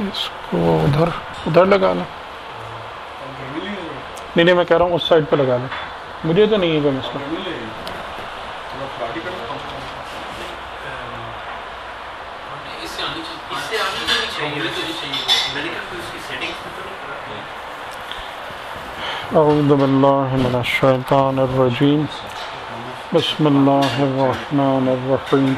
اس کو ادھر لگا لیں. نہیں میں کہہ رہا ہوں اس سائڈ پہ لگا لیں, مجھے تو نہیں ہے کوئی مسئلہ. اعوذ باللہ من الشیطان الرجیم, بسم اللہ الرحمن الرحیم.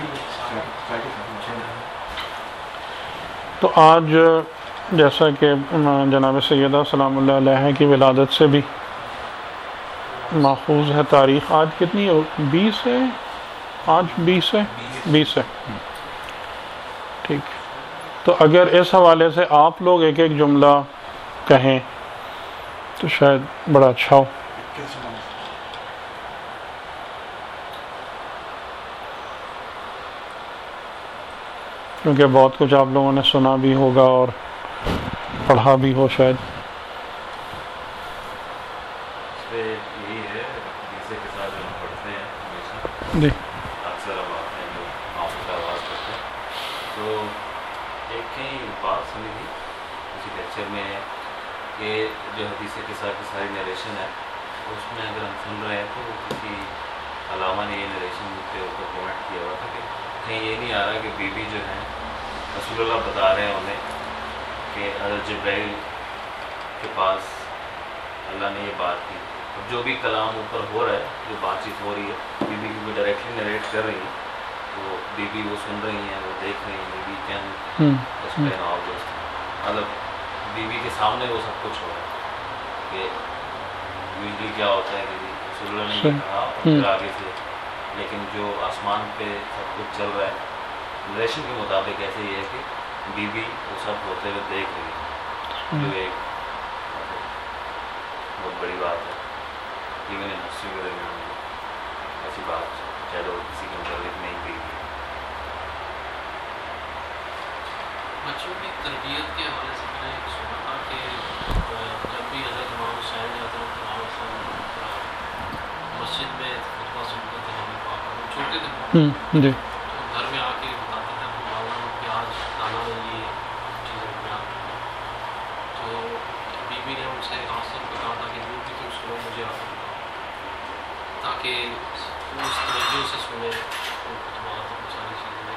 تو آج جیسا کہ جناب سیدہ سلام اللہ علیہ کی ولادت سے بھی ماخوذ ہے تاریخ, آج کتنی ہے؟ 20 ہے. آج 20 ہے. ٹھیک, تو اگر اس حوالے سے آپ لوگ ایک ایک جملہ کہیں تو شاید بڑا اچھا ہو. کیونکہ بہت کچھ آپ لوگوں نے سنا بھی ہوگا اور پڑھا بھی ہو شاید. جی اکثر ہم آتے ہیں جو آپ کا آواز کرتے ہیں, تو ایک کہیں بات سنی تھی کسی لیکچر میں کہ جو حدیث قصہ کی ساری نریشن ہے اس میں اگر ہم سن رہے ہیں تو کسی علامہ نے یہ نریشن کے اوپر کمنٹ کیا ہوا تھا کہ کہیں یہ نہیں آ رہا کہ بی بی جو ہیں رسول اللہ بتا رہے ہیں انہیں کہ حضرت جبرائیل کے پاس اللہ نے یہ بات کی. جو بھی کلام اوپر ہو رہا ہے, جو بات چیت ہو رہی ہے, بی بی کو ڈائریکٹلی نریٹ کر رہی ہیں, تو بی بی وہ سن رہی ہیں, وہ دیکھ رہی ہیں. بی بی کین ایکسپلین آل دوز, مطلب بی بی کے سامنے وہ سب کچھ ہو رہا ہے کہ یوزلی کیا ہوتا ہے کہ رسول اللہ نے یہ کہا اور پھر آگے سے, لیکن جو آسمان پہ سب کچھ چل رہا ہے نریشن کے مطابق ایسے ہی ہے کہ بی بی وہ سب ہوتے ہوئے دیکھ رہی ہے, جو ایک بہت بڑی بات ہے. ایون ان ہسٹری کے درمیان ایسی بات چلو کسی کے مطابق نہیں گئی. بچوں کی تربیت کے حوالے سے میں نے ایک سنا تھا کہ جب بھی حضرت امام حسین مسجد میں خطبہ سنتے تھے ہمیں پاک چھوٹے تھے جی تو گھر میں آ کے بتاتے تھے کہ مولانا کہ آج دانا نے یہ چیزیں بیان کی, تو بی بی نے ان سے خاص طور پہ کہا تھا کہ جو بھی تم سنو مجھے آ کر تاکہ وہ اس توجہ سے سنے خطبات اور ساری چیزیں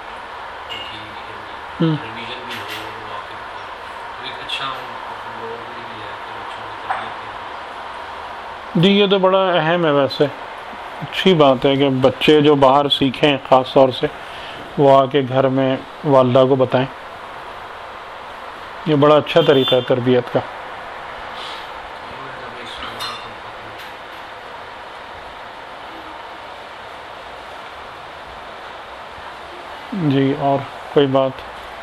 کہ ریویژن بھی ہو وہ واقع تو ایک اچھا ہم لوگوں کے لیے بھی ہے کہ بچوں کی تربیت کریں. جی, یہ تو بڑا اہم ہے. ویسے اچھی بات ہے کہ بچے جو باہر سیکھیں خاص طور سے وہ آ کے گھر میں والدہ کو بتائیں. یہ بڑا اچھا طریقہ ہے تربیت کا. جی اور کوئی بات؟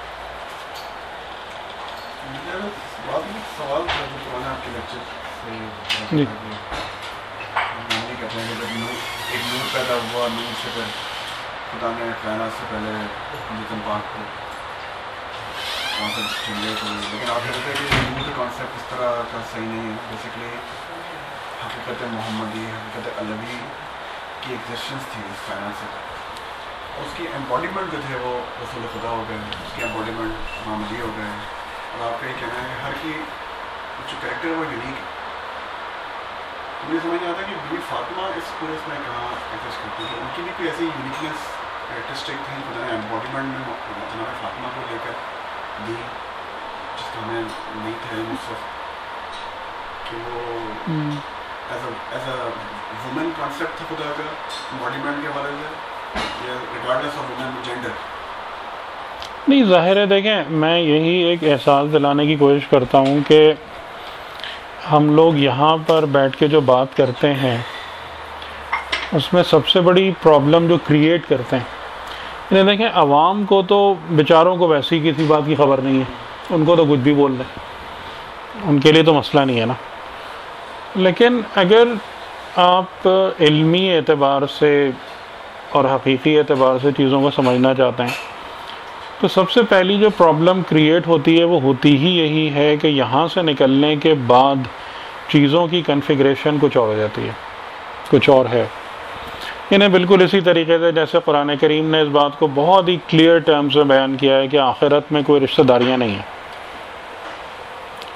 سوال تھا آپ کے لیکچر سے, جی کہتے ہیں کہ جب ایک نور پیدا ہوا, نور سے پھر خدا نے کائنات سے پہلے جتن پاک کو وہاں سے چن لیا, تو لیکن آپ کہتے ہیں کہ نور کا کانسیپٹ اس طرح کا صحیح نہیں ہے. بیسکلی حقیقت محمدی, حقیقت علوی کی ایگزسٹنس تھی اس کائنات سے, اس کی امباڈیمنٹ جو تھے وہ رسول خدا ہو گئے, اس کی امباڈیمنٹ محمدی ہو گئے. اور آپ کا یہ کہنا ہے کہ ہر کی جو کریکٹر ہے وہ یونیک ہے. مجھے سمجھ نہیں آتا کہ بی فاطمہ اس پورے میں کہاں ایڈجسٹ کرتی ہے, ان کی بھی کوئی ایسی یونیکنیس کریکٹرسٹک تھی خدا نے امباڈیمنٹ میں جناب فاطمہ کو لے کر دی جس کا ہمیں نہیں تھا اس وقت, کہ وہ ایز اے وومن کانسیپٹ تھا خدا کا امباڈیمنٹ کے حوالے سے, یا ریگارڈلیس آف وومن جینڈر. نہیں, ظاہر ہے دیکھیں میں یہی ایک احساس دلانے کی کوشش کرتا ہوں کہ ہم لوگ یہاں پر بیٹھ کے جو بات کرتے ہیں اس میں سب سے بڑی پرابلم جو کریٹ کرتے ہیں, انہیں دیکھیں عوام کو تو بیچاروں کو ویسی کسی بات کی خبر نہیں ہے, ان کو تو کچھ بھی بول دیں, ان کے لیے تو مسئلہ نہیں ہے نا. لیکن اگر آپ علمی اعتبار سے اور حقیقی اعتبار سے چیزوں کو سمجھنا چاہتے ہیں تو سب سے پہلی جو پرابلم کریٹ ہوتی ہے وہ ہوتی ہی یہی ہے کہ یہاں سے نکلنے کے بعد چیزوں کی کنفیگریشن کچھ اور ہو جاتی ہے, کچھ اور ہے. انہیں بالکل اسی طریقے سے جیسے قرآن کریم نے اس بات کو بہت ہی کلیئر ٹرمز میں بیان کیا ہے کہ آخرت میں کوئی رشتہ داریاں نہیں ہیں.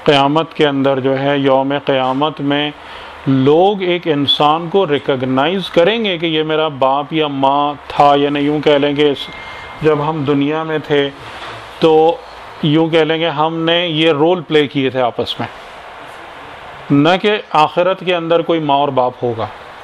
قیامت کے اندر جو ہے یوم قیامت میں لوگ ایک انسان کو ریکگنائز کریں گے کہ یہ میرا باپ یا ماں تھا، یعنی یوں کہہ لیں گے جب ہم دنیا میں تھے تو یوں کہہ لیں گے ہم نے یہ رول پلے کیے تھے آپس میں، نہ کہ آخرت کے اندر کوئی ماں اور باپ ہوگا،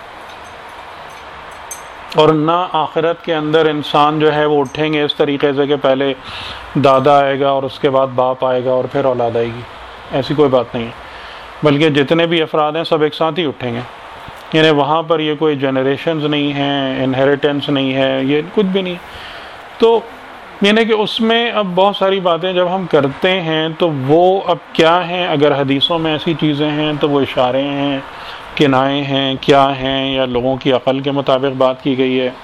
اور نہ آخرت کے اندر انسان جو ہے وہ اٹھیں گے اس طریقے سے کہ پہلے دادا آئے گا اور اس کے بعد باپ آئے گا اور پھر اولاد آئے گی، ایسی کوئی بات نہیں ہے، بلکہ جتنے بھی افراد ہیں سب ایک ساتھ ہی اٹھیں گے، یعنی وہاں پر یہ کوئی جنریشنز نہیں ہیں، انہیریٹنس نہیں ہے، یہ کچھ بھی نہیں۔ تو یعنی کہ اس میں اب بہت ساری باتیں جب ہم کرتے ہیں تو وہ اب کیا ہیں، اگر حدیثوں میں ایسی چیزیں ہیں تو وہ اشارے ہیں، کنائے ہیں، کیا ہیں، یا لوگوں کی عقل کے مطابق بات کی گئی ہے۔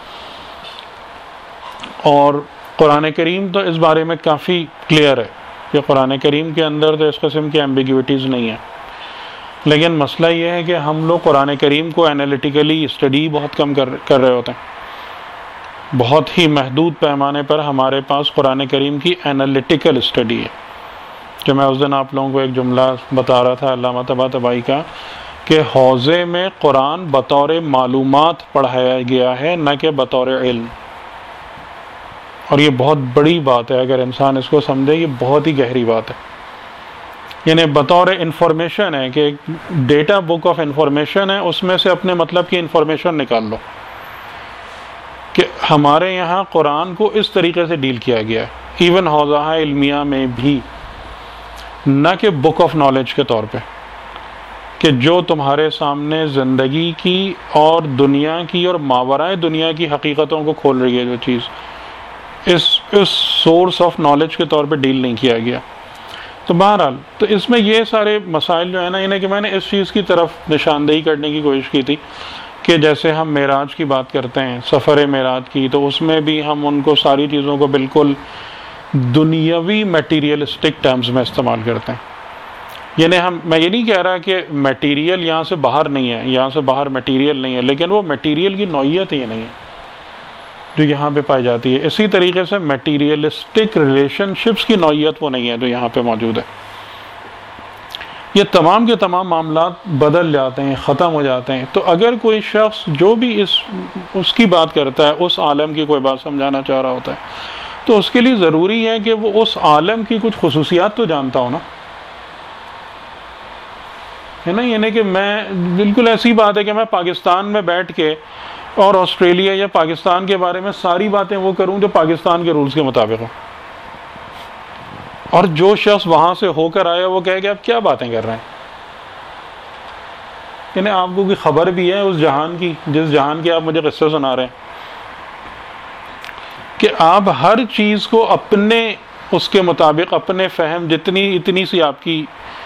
اور قرآن کریم تو اس بارے میں کافی کلیئر ہے کہ قرآن کریم کے اندر تو اس قسم کی ایمبیگوٹیز نہیں ہیں، لیکن مسئلہ یہ ہے کہ ہم لوگ قرآن کریم کو انالیٹیکلی اسٹڈی بہت کم کر رہے ہوتے ہیں، بہت ہی محدود پیمانے پر ہمارے پاس قرآن کریم کی انالیٹیکل اسٹڈی ہے۔ کہ میں اس دن آپ لوگوں کو ایک جملہ بتا رہا تھا علامہ طباطبائی کا، کہ حوزے میں قرآن بطور معلومات پڑھایا گیا ہے نہ کہ بطور علم، اور یہ بہت بڑی بات ہے، اگر انسان اس کو سمجھے یہ بہت ہی گہری بات ہے، یعنی بطور انفارمیشن ہے کہ ڈیٹا بک آف انفارمیشن ہے، اس میں سے اپنے مطلب کی انفارمیشن نکال لو، کہ ہمارے یہاں قرآن کو اس طریقے سے ڈیل کیا گیا ہے، ایون حوزہ علمیہ میں بھی، نہ کہ بک آف نالج کے طور پہ، کہ جو تمہارے سامنے زندگی کی اور دنیا کی اور ماورائے دنیا کی حقیقتوں کو کھول رہی ہے، جو چیز اس سورس آف نالج کے طور پہ ڈیل نہیں کیا گیا۔ تو بہرحال تو اس میں یہ سارے مسائل جو ہے نا، انہیں کہ میں نے اس چیز کی طرف نشاندہی کرنے کی کوشش کی تھی کہ جیسے ہم معراج کی بات کرتے ہیں، سفر معراج کی، تو اس میں بھی ہم ان کو ساری چیزوں کو بالکل دنیاوی میٹیریلسٹک ٹرمز میں استعمال کرتے ہیں، یعنی میں یہ نہیں کہہ رہا کہ میٹیریل یہاں سے باہر نہیں ہے، یہاں سے باہر میٹیریل نہیں ہے، لیکن وہ میٹیریل کی نوعیت یہ نہیں ہے جو یہاں پہ پائی جاتی ہے، اسی طریقے سے میٹیریلسٹک ریلیشن شپس کی نوعیت وہ نہیں ہے جو یہاں پہ موجود ہے۔ یہ تمام کے تمام معاملات بدل جاتے ہیں، ختم ہو جاتے ہیں۔ تو اگر کوئی شخص جو بھی اس کی بات کرتا ہے، اس عالم کی کوئی بات سمجھانا چاہ رہا ہوتا ہے، تو اس کے لیے ضروری ہے کہ وہ اس عالم کی کچھ خصوصیات تو جانتا ہو نا، ہے نا، یعنی کہ میں بالکل ایسی بات ہے کہ میں پاکستان میں بیٹھ کے اور آسٹریلیا یا پاکستان کے بارے میں ساری باتیں وہ کروں جو پاکستان کے رولز کے مطابق ہوں، اور جو شخص وہاں سے ہو کر آیا وہ کہے کہ آپ کیا باتیں کر رہے ہیں، یعنی آپ کو کوئی خبر بھی ہے اس جہان کی جس جہان کے آپ مجھے قصے سنا رہے ہیں، کہ آپ ہر چیز کو اپنے اس کے مطابق، اپنے فہم اتنی سی آپ کی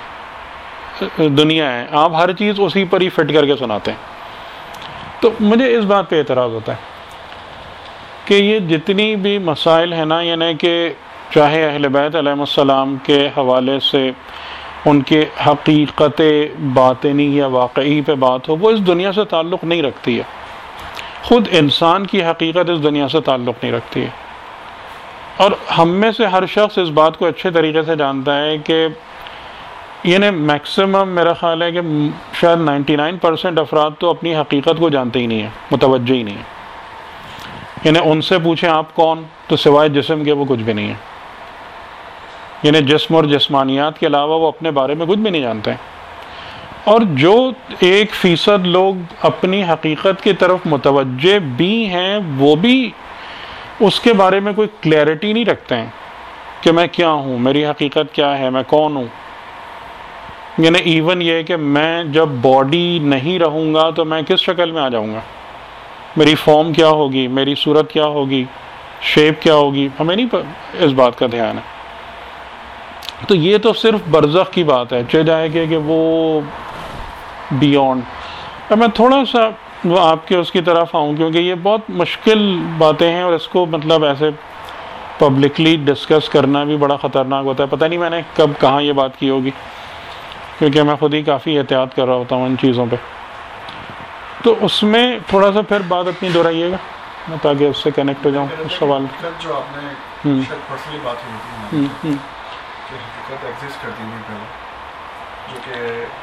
دنیا ہے، آپ ہر چیز اسی پر ہی فٹ کر کے سناتے ہیں۔ تو مجھے اس بات پہ اعتراض ہوتا ہے کہ یہ جتنی بھی مسائل ہیں نا، یعنی کہ چاہے اہل بیت علیہ السلام کے حوالے سے ان کے حقیقت باطنی یا واقعی پہ بات ہو، وہ اس دنیا سے تعلق نہیں رکھتی ہے، خود انسان کی حقیقت اس دنیا سے تعلق نہیں رکھتی ہے، اور ہم میں سے ہر شخص اس بات کو اچھے طریقے سے جانتا ہے کہ یعنی میکسیمم میرا خیال ہے کہ شاید 99% افراد تو اپنی حقیقت کو جانتے ہی نہیں ہیں، متوجہ ہی نہیں ہیں، یعنی ان سے پوچھیں آپ کون، تو سوائے جسم کے وہ کچھ بھی نہیں ہے، یعنی جسم اور جسمانیات کے علاوہ وہ اپنے بارے میں کچھ بھی نہیں جانتے ہیں۔ اور جو 1% لوگ اپنی حقیقت کی طرف متوجہ بھی ہیں، وہ بھی اس کے بارے میں کوئی کلیئرٹی نہیں رکھتے ہیں کہ میں کیا ہوں، میری حقیقت کیا ہے، میں کون ہوں، یعنی ایون یہ کہ میں جب باڈی نہیں رہوں گا تو میں کس شکل میں آ جاؤں گا، میری فارم کیا ہوگی، میری صورت کیا ہوگی، شیپ کیا ہوگی، ہمیں نہیں اس بات کا دھیان ہے۔ تو یہ تو صرف برزخ کی بات ہے، چہ جائے کہ وہ بیونڈ۔ اب میں تھوڑا سا وہ آپ کے اس کی طرف آؤں، کیونکہ یہ بہت مشکل باتیں ہیں اور اس کو مطلب ایسے پبلکلی ڈسکس کرنا بھی بڑا خطرناک ہوتا ہے، پتہ نہیں میں نے کب کہاں یہ بات کی ہوگی، کیونکہ میں خود ہی کافی احتیاط کر رہا ہوتا ہوں ان چیزوں پہ۔ تو اس میں تھوڑا سا پھر بات اپنی دہرائیے گا تاکہ اس سے کنیکٹ ہو جاؤں اس سوال۔ جو آپ نے پرسنلی بات ہوئی تھی کہ حقیقت ایگزسٹ کرتی تھی پہلے، جو کہ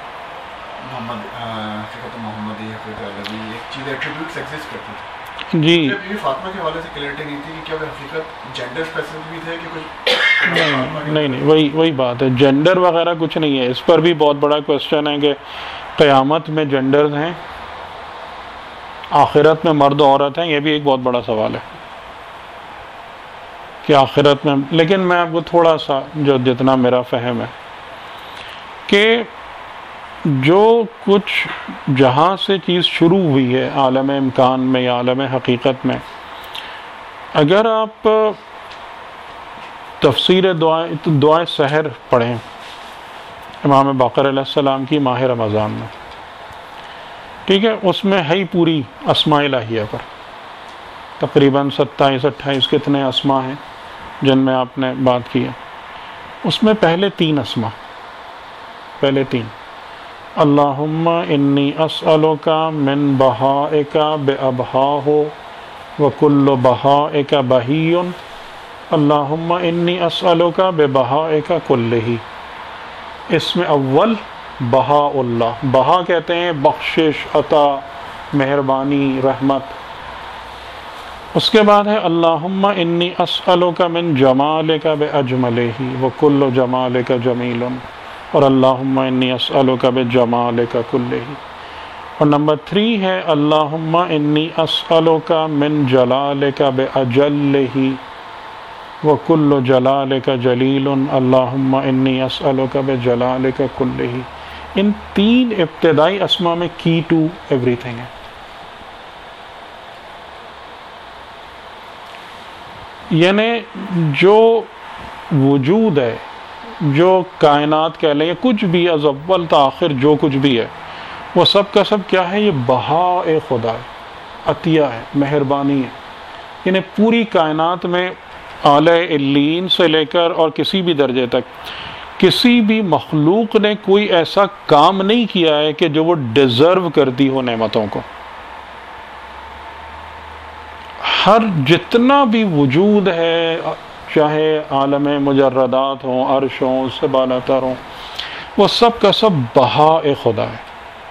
حقیقت محمدی حقیقت عربی ایک چیز ایٹریبیوٹس ایگزسٹ کرتی تھی. جی بیوی فاطمہ کے حوالے سے کلیئرٹی نہیں تھی کہ کیا وہ حقیقت جینڈر اسپیسیفک بھی تھے کہ کچھ نہیں وہی بات ہے, جینڈر وغیرہ کچھ نہیں ہے. اس پر بھی بہت بڑا کوشچن ہے کہ قیامت میں جینڈرز ہیں, آخرت میں مرد و عورت ہیں, یہ بھی ایک بہت بڑا سوال ہے کہ آخرت میں. لیکن میں آپ کو تھوڑا سا جتنا میرا فہم ہے کہ جو کچھ جہاں سے چیز شروع ہوئی ہے عالم امکان میں یا عالم حقیقت میں, اگر آپ تفسیر دعائے سحر پڑھیں امام باقر علیہ السلام کی ماہ رمضان میں, ٹھیک ہے, اس میں ہے ہی پوری اسماء الہیہ پر, تقریباً 27-28 کتنے اسماء ہیں جن میں آپ نے بات کی ہے. اس میں پہلے 3 اسماء, پہلے 3, اللہم انی اسألک من بہائک بأبہاہ وکل بہائک بہی, اللہم انی اسألک ببہائک کلہ. اس میں اول بہا اللہ, بہا کہتے ہیں بخشش, عطا, مہربانی, رحمت. اس کے بعد ہے اللہم انی اسألک من جمالک باجملہ وکل جمالک جمیل, اور اللہم انی اسألک بجمالک کلہ. اور نمبر 3 ہے اللہم انی اسألک من جلالک باجلہ وکل جلالک جلیل, اللہم انی اسألک بجلالک کلہ. ان 3 ابتدائی اسماء میں کی ٹو ایوری تھنگ ہے. یعنی جو وجود ہے, جو کائنات کہہ لیں یا کچھ بھی از اول تا آخر جو کچھ بھی ہے, وہ سب کا سب کیا ہے؟ یہ بہاء خدا ہے, عطیہ ہے, مہربانی ہے. یعنی پوری کائنات میں اعلی علیین سے لے کر اور کسی بھی درجے تک کسی بھی مخلوق نے کوئی ایسا کام نہیں کیا ہے کہ جو وہ ڈیزرو کرتی ہو نعمتوں کو. ہر جتنا بھی وجود ہے, چاہے عالم مجردات ہوں, عرش ہوں, اس سے بالا تر ہوں, وہ سب کا سب بہاء خدا ہے,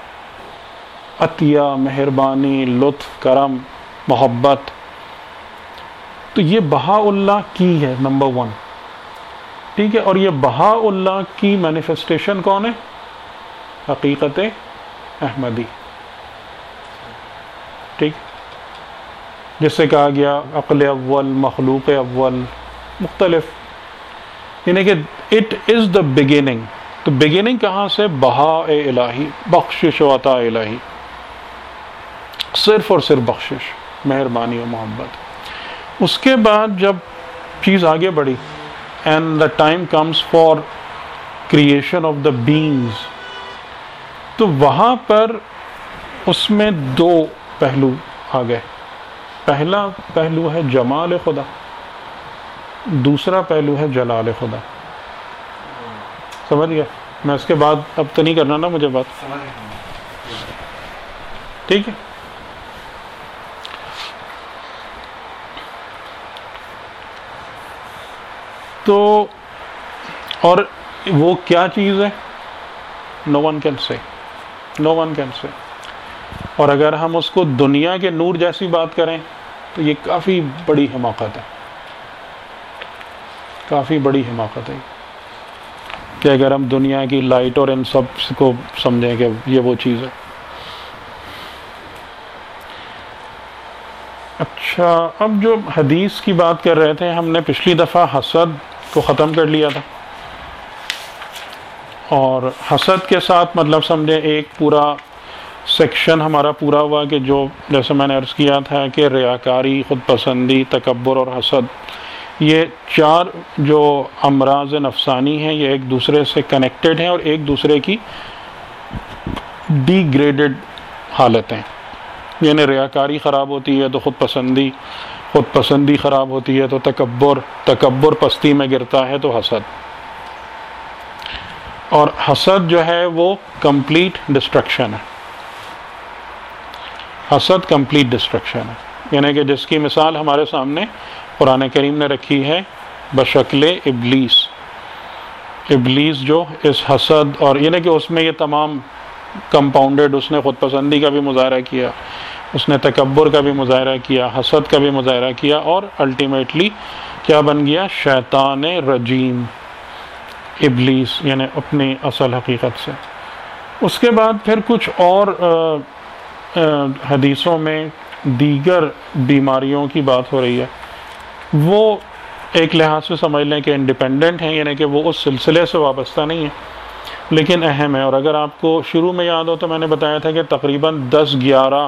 عطیہ, مہربانی, لطف, کرم, محبت. تو یہ بہاء اللہ کی ہے نمبر 1, ٹھیک ہے. اور یہ بہاء اللہ کی مینیفیسٹیشن کون ہے؟ حقیقت احمدی, ٹھیک, جس سے کہا گیا عقل اول, مخلوق اول, مختلف. یعنی کہ اٹ از دا بگننگ. تو بگننگ کہاں سے؟ بہاء الہی, بخشش و عطا الہی, صرف اور صرف بخشش, مہربانی و محبت. اس کے بعد جب چیز آگے بڑھی, and the time comes for creation of the beings, تو وہاں پر اس میں 2 پہلو آ گئے. پہلا پہلو ہے جمال خدا, دوسرا پہلو ہے جلال خدا. سمجھ گیا؟ میں اس کے بعد اب تو نہیں کرنا نا مجھے بات, ٹھیک ہے. تو اور وہ کیا چیز ہے؟ نو one can say, know one can say. اور اگر ہم اس کو دنیا کے نور جیسی بات کریں تو یہ کافی بڑی حماقت ہے, کافی بڑی حماقت ہے کہ اگر ہم دنیا کی لائٹ اور ان سب کو سمجھیں کہ یہ وہ چیز ہے. اچھا, اب جو حدیث کی بات کر رہے تھے, ہم نے پچھلی دفعہ حسد کو ختم کر لیا تھا, اور حسد کے ساتھ مطلب سمجھے ایک پورا سیکشن ہمارا پورا ہوا کہ جو جیسے میں نے عرض کیا تھا کہ ریاکاری, خود پسندی, تکبر اور حسد, یہ 4 جو امراض نفسانی ہیں یہ ایک دوسرے سے کنیکٹڈ ہیں اور ایک دوسرے کی ڈی گریڈڈ حالتیں. یعنی ریاکاری خراب ہوتی ہے تو خود پسندی خراب ہوتی ہے تو تکبر پستی میں گرتا ہے تو حسد. اور حسد جو ہے وہ کمپلیٹ ڈسٹرکشن ہے, حسد کمپلیٹ ڈسٹرکشن ہے. یعنی کہ جس کی مثال ہمارے سامنے قرآن کریم نے رکھی ہے بشکل ابلیس. ابلیس جو اس حسد اور یعنی کہ اس میں یہ تمام کمپاؤنڈڈ، اس نے خود پسندی کا بھی مظاہرہ کیا، اس نے تکبر کا بھی مظاہرہ کیا، حسد کا بھی مظاہرہ کیا، اور الٹیمیٹلی کیا بن گیا؟ شیطان رجیم، ابلیس، یعنی اپنی اصل حقیقت سے۔ اس کے بعد پھر کچھ اور حدیثوں میں دیگر بیماریوں کی بات ہو رہی ہے، وہ ایک لحاظ سے سمجھ لیں کہ انڈیپینڈنٹ ہیں، یعنی کہ وہ اس سلسلے سے وابستہ نہیں ہیں لیکن اہم ہے۔ اور اگر آپ کو شروع میں یاد ہو تو میں نے بتایا تھا کہ تقریباً 10-11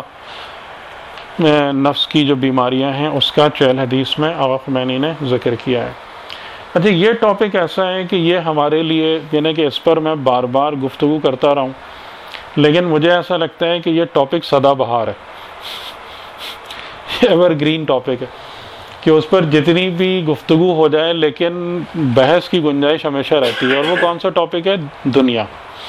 نفس کی جو بیماریاں ہیں اس کا چہل حدیث میں آقا خمینی نے ذکر کیا ہے۔ اچھا، یہ ٹاپک ایسا ہے کہ یہ ہمارے لیے، یعنی کہ اس پر میں بار بار گفتگو کرتا رہا ہوں، لیکن مجھے ایسا لگتا ہے کہ یہ ٹاپک سدا بہار ہے، ایور گرین ٹاپک ہے، کہ اس پر جتنی بھی گفتگو ہو جائے لیکن بحث کی گنجائش ہمیشہ رہتی ہے۔ اور وہ کون سا ٹاپک ہے؟ دنیا۔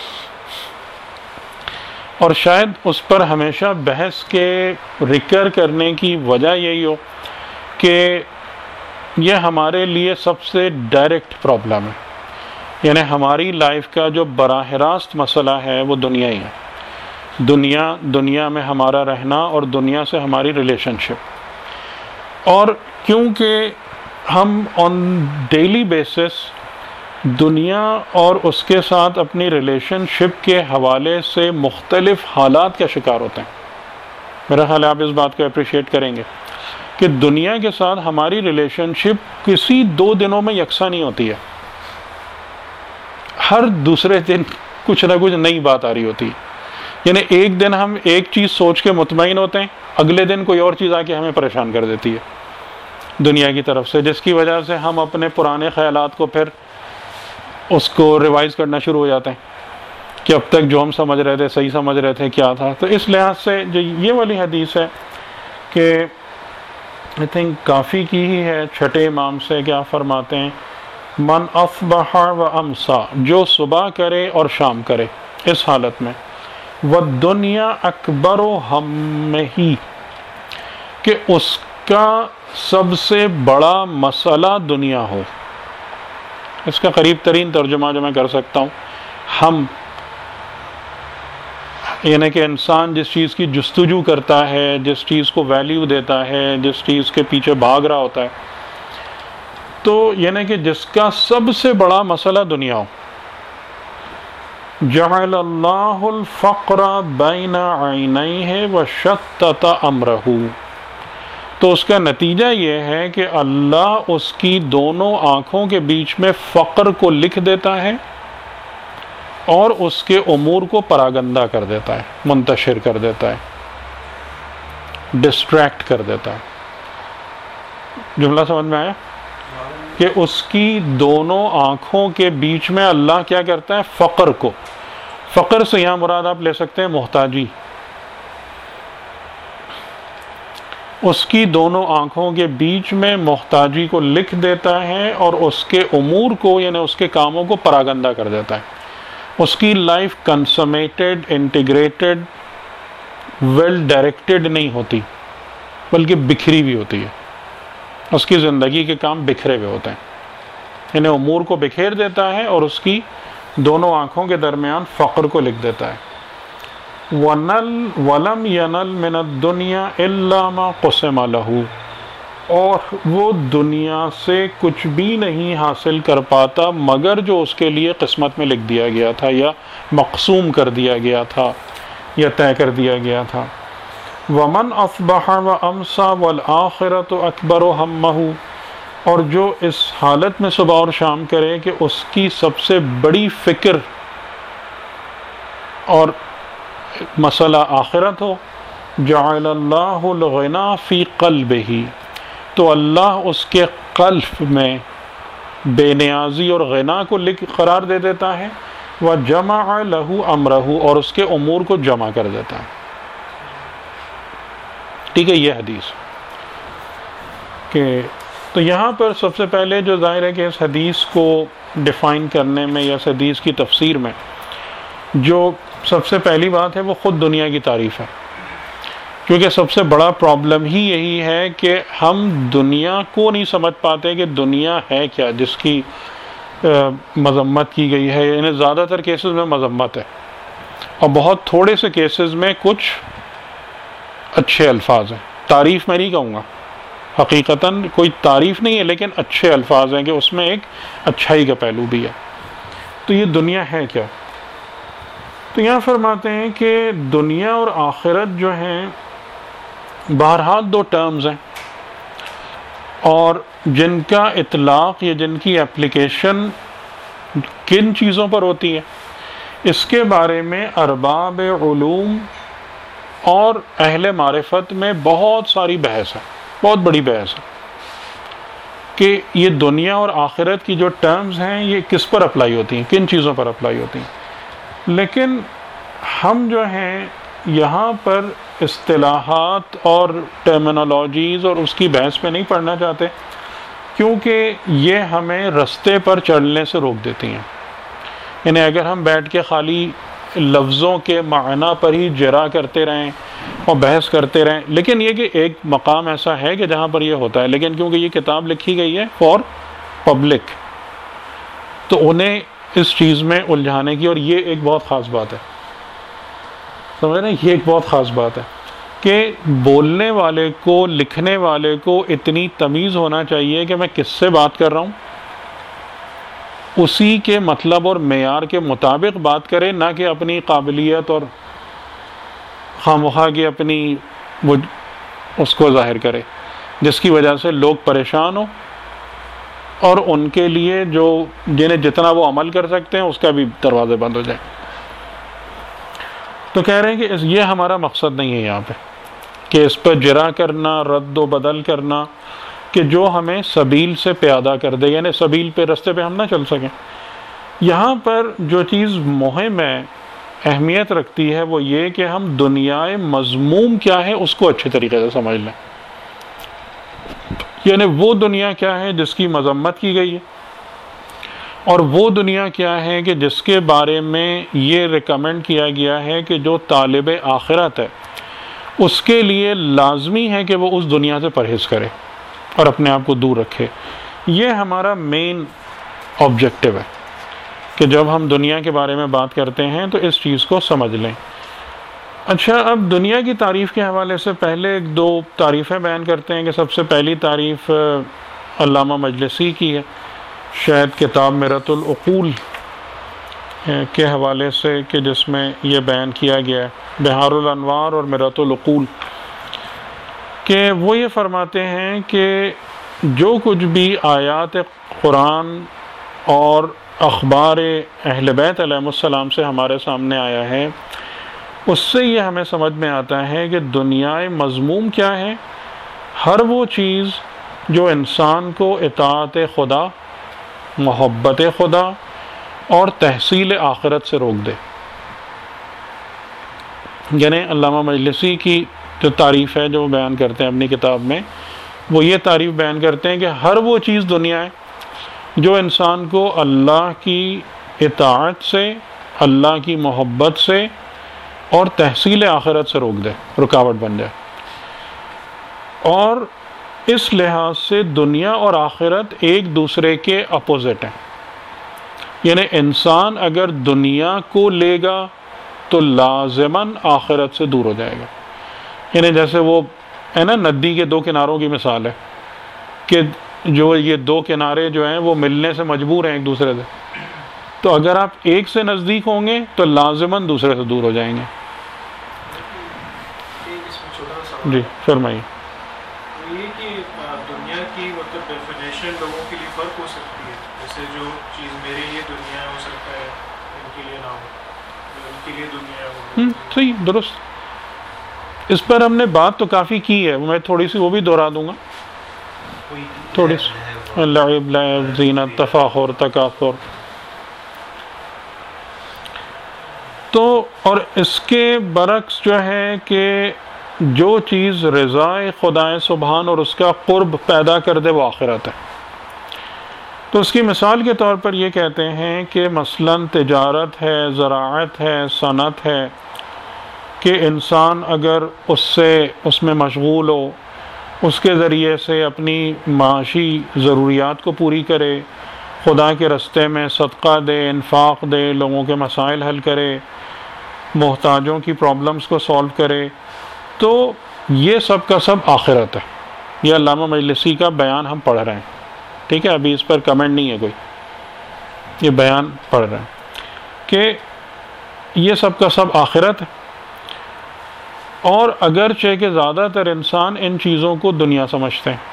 اور شاید اس پر ہمیشہ بحث کے ریکر کرنے کی وجہ یہی ہو کہ یہ ہمارے لیے سب سے ڈائریکٹ پرابلم ہے، یعنی ہماری لائف کا جو براہ راست مسئلہ ہے وہ دنیا ہی ہے، دنیا میں ہمارا رہنا اور دنیا سے ہماری ریلیشن شپ۔ اور کیونکہ ہم آن ڈیلی بیسس دنیا اور اس کے ساتھ اپنی ریلیشن شپ کے حوالے سے مختلف حالات کا شکار ہوتے ہیں، میرا خیال ہے آپ اس بات کو اپریشیٹ کریں گے کہ دنیا کے ساتھ ہماری ریلیشن شپ کسی 2 دنوں میں یکساں نہیں ہوتی ہے، ہر دوسرے دن کچھ نہ کچھ نئی بات آ رہی ہوتی ہے۔ یعنی ایک دن ہم ایک چیز سوچ کے مطمئن ہوتے ہیں، اگلے دن کوئی اور چیز آ کے ہمیں پریشان کر دیتی ہے دنیا کی طرف سے، جس کی وجہ سے ہم اپنے پرانے خیالات کو پھر اس کو ریوائز کرنا شروع ہو جاتے ہیں کہ اب تک جو ہم سمجھ رہے تھے، صحیح سمجھ رہے تھے، کیا تھا۔ تو اس لحاظ سے جو یہ والی حدیث ہے کہ I think کافی کی ہی ہے 6 امام سے، کیا فرماتے ہیں؟ من اصبح و امسا، جو صبح کرے اور شام کرے اس حالت میں، والدنیا اکبر ہمہ، کہ اس کا سب سے بڑا مسئلہ دنیا ہو۔ اس کا قریب ترین ترجمہ جو میں کر سکتا ہوں، ہم یعنی کہ انسان جس چیز کی جستجو کرتا ہے، جس چیز کو ویلیو دیتا ہے، جس چیز کے پیچھے بھاگ رہا ہوتا ہے، تو یعنی کہ جس کا سب سے بڑا مسئلہ دنیا ہو۔ جعل اللہ الفقر بین عینیہ وشتت امرہ، تو اس کا نتیجہ یہ ہے کہ اللہ اس کی دونوں آنکھوں کے بیچ میں فقر کو لکھ دیتا ہے اور اس کے امور کو پراگندہ کر دیتا ہے، منتشر کر دیتا ہے، ڈسٹریکٹ کر دیتا ہے۔ جملہ سمجھ میں آیا؟ کہ اس کی دونوں آنکھوں کے بیچ میں اللہ کیا کرتا ہے؟ فقر کو، فقر سے یہاں مراد آپ لے سکتے ہیں محتاجی، اس کی دونوں آنکھوں کے بیچ میں محتاجی کو لکھ دیتا ہے اور اس کے امور کو، یعنی اس کے کاموں کو پراگندہ کر دیتا ہے۔ اس کی life consummated, integrated, well directed نہیں ہوتی، بلکہ بکھری ہوئی ہوتی ہے۔ اس کی زندگی کے کام بکھرے ہوئے ہوتے ہیں، یعنی امور کو بکھیر دیتا ہے اور اس کی دونوں آنکھوں کے درمیان فقر کو لکھ دیتا ہے۔ وَلَمْ يَنَلْ مِنَ الدُّنْيَا إِلَّا مَا قُسِمَ لَهُ، اور وہ دنیا سے کچھ بھی نہیں حاصل کر پاتا مگر جو اس کے لیے قسمت میں لکھ دیا گیا تھا، یا مقسوم کر دیا گیا تھا، یا طے کر دیا گیا تھا۔ وَمَنْ أَصْبَحَ وَأَمْسَى وَالْآخِرَةُ أَكْبَرُ هَمَّهُ، اور جو اس حالت میں صبح اور شام کرے کہ اس کی سب سے بڑی فکر اور مسئلہ آخرت ہو، جعل اللہ الغنا فی قلبہ، تو اللہ اس کے قلب میں بے نیازی اور غنا کو قرار دے دیتا ہے، وجمع لہ امرہ، اور اس کے امور کو جمع کر دیتا ہے۔ ٹھیک ہے، یہ حدیث کہ تو یہاں پر سب سے پہلے جو ظاہر ہے کہ اس حدیث کو ڈیفائن کرنے میں یا اس حدیث کی تفسیر میں جو سب سے پہلی بات ہے وہ خود دنیا کی تعریف ہے، کیونکہ سب سے بڑا پرابلم ہی یہی ہے کہ ہم دنیا کو نہیں سمجھ پاتے کہ دنیا ہے کیا، جس کی مذمت کی گئی ہے، یعنی زیادہ تر کیسز میں مذمت ہے، اور بہت تھوڑے سے کیسز میں کچھ اچھے الفاظ ہیں. تعریف میں نہیں کہوں گا، حقیقتاً کوئی تعریف نہیں ہے، لیکن اچھے الفاظ ہیں کہ اس میں ایک اچھائی کا پہلو بھی ہے. تو یہ دنیا ہے کیا؟ تو یہاں فرماتے ہیں کہ دنیا اور آخرت جو ہیں بہرحال دو ٹرمز ہیں، اور جن کا اطلاق یا جن کی اپلیکیشن کن چیزوں پر ہوتی ہے اس کے بارے میں ارباب علوم اور اہل معرفت میں بہت ساری بحث ہے، بہت بڑی بحث ہے کہ یہ دنیا اور آخرت کی جو ٹرمز ہیں یہ کس پر اپلائی ہوتی ہیں، کن چیزوں پر اپلائی ہوتی ہیں. لیکن ہم جو ہیں یہاں پر اصطلاحات اور ٹرمینالوجیز اور اس کی بحث پہ نہیں پڑھنا چاہتے، کیونکہ یہ ہمیں رستے پر چڑھنے سے روک دیتی ہیں. یعنی اگر ہم بیٹھ کے خالی لفظوں کے معنی پر ہی جرا کرتے رہیں اور بحث کرتے رہیں، لیکن یہ کہ ایک مقام ایسا ہے کہ جہاں پر یہ ہوتا ہے، لیکن کیونکہ یہ کتاب لکھی گئی ہے فار پبلک، تو انہیں اس چیز میں الجھانے کی، اور یہ ایک بہت خاص بات ہے، سمجھ رہے ہیں، یہ ایک بہت خاص بات ہے کہ بولنے والے کو، لکھنے والے کو اتنی تمیز ہونا چاہیے کہ میں کس سے بات کر رہا ہوں، اسی کے مطلب اور معیار کے مطابق بات کرے، نہ کہ اپنی قابلیت اور خواہ کی اپنی وہ اس کو ظاہر کرے، جس کی وجہ سے لوگ پریشان ہوں اور ان کے لیے جو جنہیں جتنا وہ عمل کر سکتے ہیں اس کا بھی دروازے بند ہو جائیں. تو کہہ رہے ہیں کہ یہ ہمارا مقصد نہیں ہے یہاں پہ کہ اس پر جرا کرنا، رد و بدل کرنا، کہ جو ہمیں سبیل سے پیادہ کر دے، یعنی سبیل پہ، رستے پہ ہم نہ چل سکیں. یہاں پر جو چیز مہم ہے، اہمیت رکھتی ہے، وہ یہ کہ ہم دنیائے مذموم کیا ہے اس کو اچھے طریقے سے سمجھ لیں. یعنی وہ دنیا کیا ہے جس کی مذمت کی گئی ہے، اور وہ دنیا کیا ہے کہ جس کے بارے میں یہ ریکمینڈ کیا گیا ہے کہ جو طالب آخرت ہے اس کے لیے لازمی ہے کہ وہ اس دنیا سے پرہیز کرے اور اپنے آپ کو دور رکھے. یہ ہمارا مین آبجیکٹو ہے کہ جب ہم دنیا کے بارے میں بات کرتے ہیں تو اس چیز کو سمجھ لیں. اچھا، اب دنیا کی تعریف کے حوالے سے پہلے ایک دو تعریفیں بیان کرتے ہیں کہ سب سے پہلی تعریف علامہ مجلسی کی ہے، شاید کتاب مرۃ العقول کے حوالے سے، کہ جس میں یہ بیان کیا گیا ہے، بحار الانوار اور مرۃ العقول، کہ وہ یہ فرماتے ہیں کہ جو کچھ بھی آیات قرآن اور اخبار اہل بیت علیہ السلام سے ہمارے سامنے آیا ہے، اس سے یہ ہمیں سمجھ میں آتا ہے کہ دنیائے مذموم کیا ہے، ہر وہ چیز جو انسان کو اطاعت خدا، محبت خدا اور تحصیل آخرت سے روک دے. یعنی علامہ مجلسی کی جو تعریف ہے جو بیان کرتے ہیں اپنی کتاب میں، وہ یہ تعریف بیان کرتے ہیں کہ ہر وہ چیز دنیا ہے جو انسان کو اللہ کی اطاعت سے، اللہ کی محبت سے اور تحصیل آخرت سے روک دے، رکاوٹ بن جائے. اور اس لحاظ سے دنیا اور آخرت ایک دوسرے کے اپوزٹ ہیں. یعنی انسان اگر دنیا کو لے گا تو لازماً آخرت سے دور ہو جائے گا. یعنی جیسے وہ ہے نا، ندی کے دو کناروں کی مثال ہے کہ جو یہ دو کنارے جو ہیں وہ ملنے سے مجبور ہیں ایک دوسرے سے، تو اگر آپ ایک سے نزدیک ہوں گے تو لازماً دوسرے سے دور ہو جائیں گے. جی فرمائیے. یہ کہ دنیا کی مطلب ڈیفینیشن لوگوں کے لیے فرق ہو سکتی ہے، جیسے جو چیز میرے لیے دنیا ہو سکتا ہے ان کے لیے نہ ہو، ان کے لیے دنیا ہو. صحیح، درست. اس پر ہم نے بات تو کافی کی ہے، میں تھوڑی سی وہ بھی دہرا دوں گا، تھوڑی سی لعب، لعب، زینت، تفاخر، تکاثر. تو اور اس کے برعکس جو ہے کہ جو چیز رضائے خدائے سبحان اور اس کا قرب پیدا کر دے وہ آخرت ہے. تو اس کی مثال کے طور پر یہ کہتے ہیں کہ مثلاً تجارت ہے، زراعت ہے، صنعت ہے، کہ انسان اگر اس میں مشغول ہو، اس کے ذریعے سے اپنی معاشی ضروریات کو پوری کرے، خدا کے رستے میں صدقہ دے، انفاق دے، لوگوں کے مسائل حل کرے، محتاجوں کی پرابلمس کو سولو کرے، تو یہ سب کا سب آخرت ہے۔ یہ علامہ مجلسی کا بیان ہم پڑھ رہے ہیں، ٹھیک ہے، ابھی اس پر کمنٹ نہیں ہے کوئی، یہ بیان پڑھ رہے ہیں کہ یہ سب کا سب آخرت ہے۔ اور اگرچہ کہ زیادہ تر انسان ان چیزوں کو دنیا سمجھتے ہیں،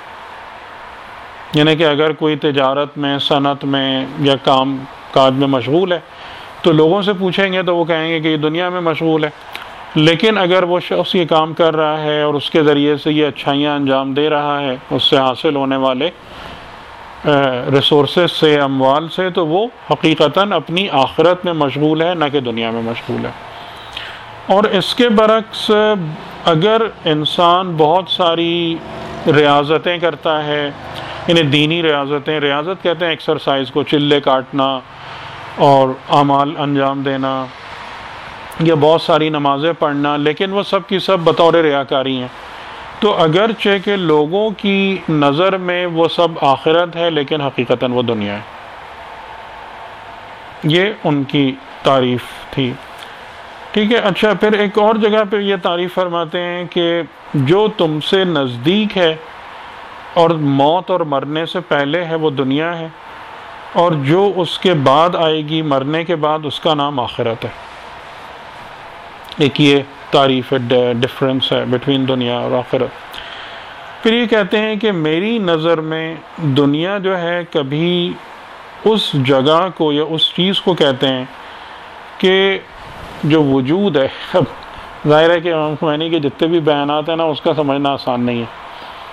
یعنی کہ اگر کوئی تجارت میں، صنعت میں یا کام کاج میں مشغول ہے تو لوگوں سے پوچھیں گے تو وہ کہیں گے کہ یہ دنیا میں مشغول ہے، لیکن اگر وہ شخص یہ کام کر رہا ہے اور اس کے ذریعے سے یہ اچھائیاں انجام دے رہا ہے اس سے حاصل ہونے والے ریسورسز سے، اموال سے، تو وہ حقیقتاً اپنی آخرت میں مشغول ہے، نہ کہ دنیا میں مشغول ہے۔ اور اس کے برعکس اگر انسان بہت ساری ریاضتیں کرتا ہے، یعنی دینی ریاضتیں، ریاضت کہتے ہیں ایکسرسائز کو، چلے کاٹنا اور اعمال انجام دینا، یا بہت ساری نمازیں پڑھنا، لیکن وہ سب کی سب بطور ریاکاری ہیں، تو اگرچہ کہ لوگوں کی نظر میں وہ سب آخرت ہے لیکن حقیقتاً وہ دنیا ہے۔ یہ ان کی تعریف تھی، ٹھیک ہے۔ اچھا، پھر ایک اور جگہ پہ یہ تعریف فرماتے ہیں کہ جو تم سے نزدیک ہے اور موت اور مرنے سے پہلے ہے وہ دنیا ہے، اور جو اس کے بعد آئے گی مرنے کے بعد اس کا نام آخرت ہے۔ ایک یہ تعریف ہے، ڈفرینس ہے بٹوین دنیا اور آخرت۔ پھر یہ کہتے ہیں کہ میری نظر میں دنیا جو ہے کبھی اس جگہ کو یا اس چیز کو کہتے ہیں کہ جو وجود ہے، اب ظاہر ہے کہ امام خمینی کے جتنے بھی بیانات ہیں نا اس کا سمجھنا آسان نہیں ہے۔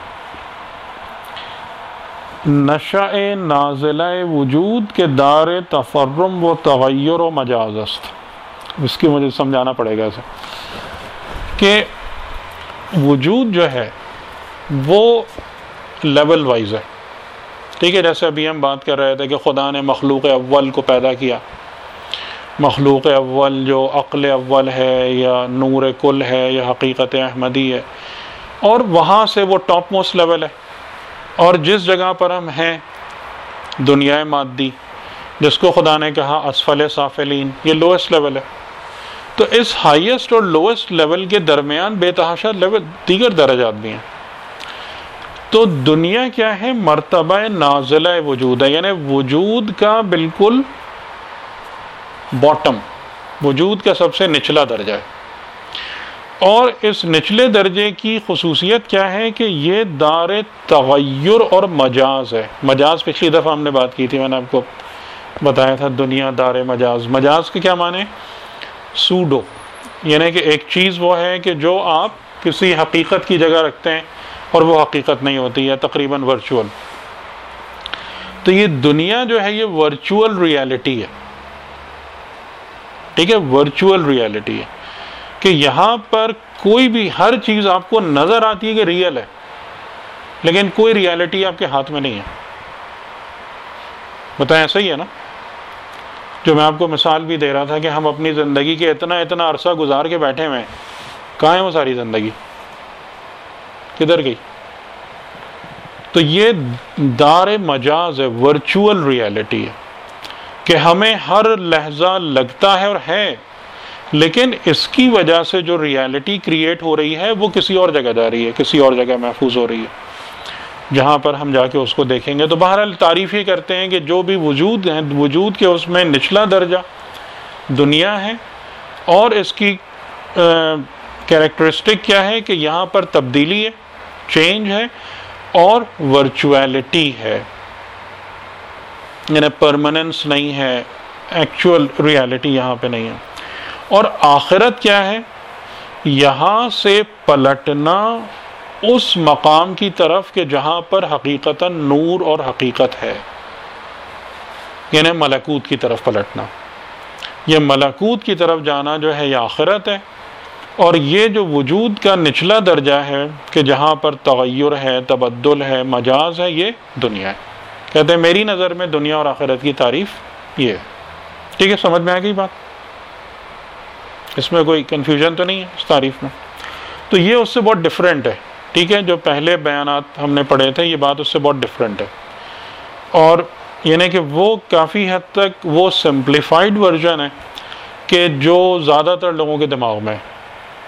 نشأ نازلہ وجود کے دار تفرم و تغیر و مجاز است، اس کی مجھے سمجھانا پڑے گا اسے، کہ وجود جو ہے وہ لیول وائز ہے، ٹھیک ہے۔ جیسے ابھی ہم بات کر رہے تھے کہ خدا نے مخلوق اول کو پیدا کیا، مخلوق اول جو عقل اول ہے یا نور کل ہے یا حقیقت احمدی ہے، اور وہاں سے وہ ٹاپ موسٹ لیول ہے۔ اور جس جگہ پر ہم ہیں دنیا مادی، جس کو خدا نے کہا اسفل سافلین، یہ لوئسٹ لیول ہے۔ تو اس ہائیسٹ اور لوئسٹ لیول کے درمیان بے تحاشا لیول دیگر درجات بھی ہیں۔ تو دنیا کیا ہے؟ مرتبہ نازلہ وجود ہے، یعنی وجود کا بالکل باٹم، وجود کا سب سے نچلا درجہ ہے۔ اور اس نچلے درجے کی خصوصیت کیا ہے کہ یہ دار تغیر اور مجاز ہے۔ مجاز پچھلی دفعہ ہم نے بات کی تھی، میں نے آپ کو بتایا تھا دنیا دار مجاز۔ مجاز کے کیا معنی؟ سوڈو، یعنی کہ ایک چیز وہ ہے کہ جو آپ کسی حقیقت کی جگہ رکھتے ہیں اور وہ حقیقت نہیں ہوتی ہے، تقریباً ورچوئل۔ تو یہ دنیا جو ہے یہ ورچوئل ریالٹی ہے، ٹھیک ہے، ورچوئل ریالٹی ہے، کہ یہاں پر کوئی بھی ہر چیز آپ کو نظر آتی ہے کہ ریئل ہے، لیکن کوئی ریالٹی آپ کے ہاتھ میں نہیں ہے۔ بتائیں ایسا ہی ہے نا؟ جو میں آپ کو مثال بھی دے رہا تھا کہ ہم اپنی زندگی کے اتنا عرصہ گزار کے بیٹھے ہوئے ہیں، کہاں ہے وہ ساری زندگی؟ کدھر گئی؟ تو یہ دار مجاز ہے، ورچوئل ریالٹی ہے، کہ ہمیں ہر لحظہ لگتا ہے اور ہے، لیکن اس کی وجہ سے جو ریالٹی کریٹ ہو رہی ہے وہ کسی اور جگہ جا رہی ہے، کسی اور جگہ محفوظ ہو رہی ہے، جہاں پر ہم جا کے اس کو دیکھیں گے۔ تو بہرحال تعریف یہ کرتے ہیں کہ جو بھی وجود ہے، وجود کے اس میں نچلا درجہ دنیا ہے، اور اس کی کیریکٹرسٹک کیا ہے کہ یہاں پر تبدیلی ہے، چینج ہے، اور ورچویلٹی ہے، یعنی پرماننس نہیں ہے، ایکچوئل ریالٹی یہاں پہ نہیں ہے۔ اور آخرت کیا ہے؟ یہاں سے پلٹنا اس مقام کی طرف کہ جہاں پر حقیقتاً نور اور حقیقت ہے، یعنی ملکوت کی طرف پلٹنا۔ یہ ملکوت کی طرف جانا جو ہے یہ آخرت ہے، اور یہ جو وجود کا نچلا درجہ ہے کہ جہاں پر تغیر ہے، تبدل ہے، مجاز ہے، یہ دنیا ہے۔ کہتے ہیں میری نظر میں دنیا اور آخرت کی تعریف یہ ہے، ٹھیک ہے، سمجھ میں آ گئی بات؟ اس میں کوئی کنفیوژن تو نہیں ہے اس تعریف میں؟ تو یہ اس سے بہت ڈفرینٹ ہے، ٹھیک ہے، جو پہلے بیانات ہم نے پڑھے تھے یہ بات اس سے بہت ڈفرینٹ ہے۔ اور یعنی کہ وہ کافی حد تک وہ سمپلیفائڈ ورژن ہے کہ جو زیادہ تر لوگوں کے دماغ میں ہے.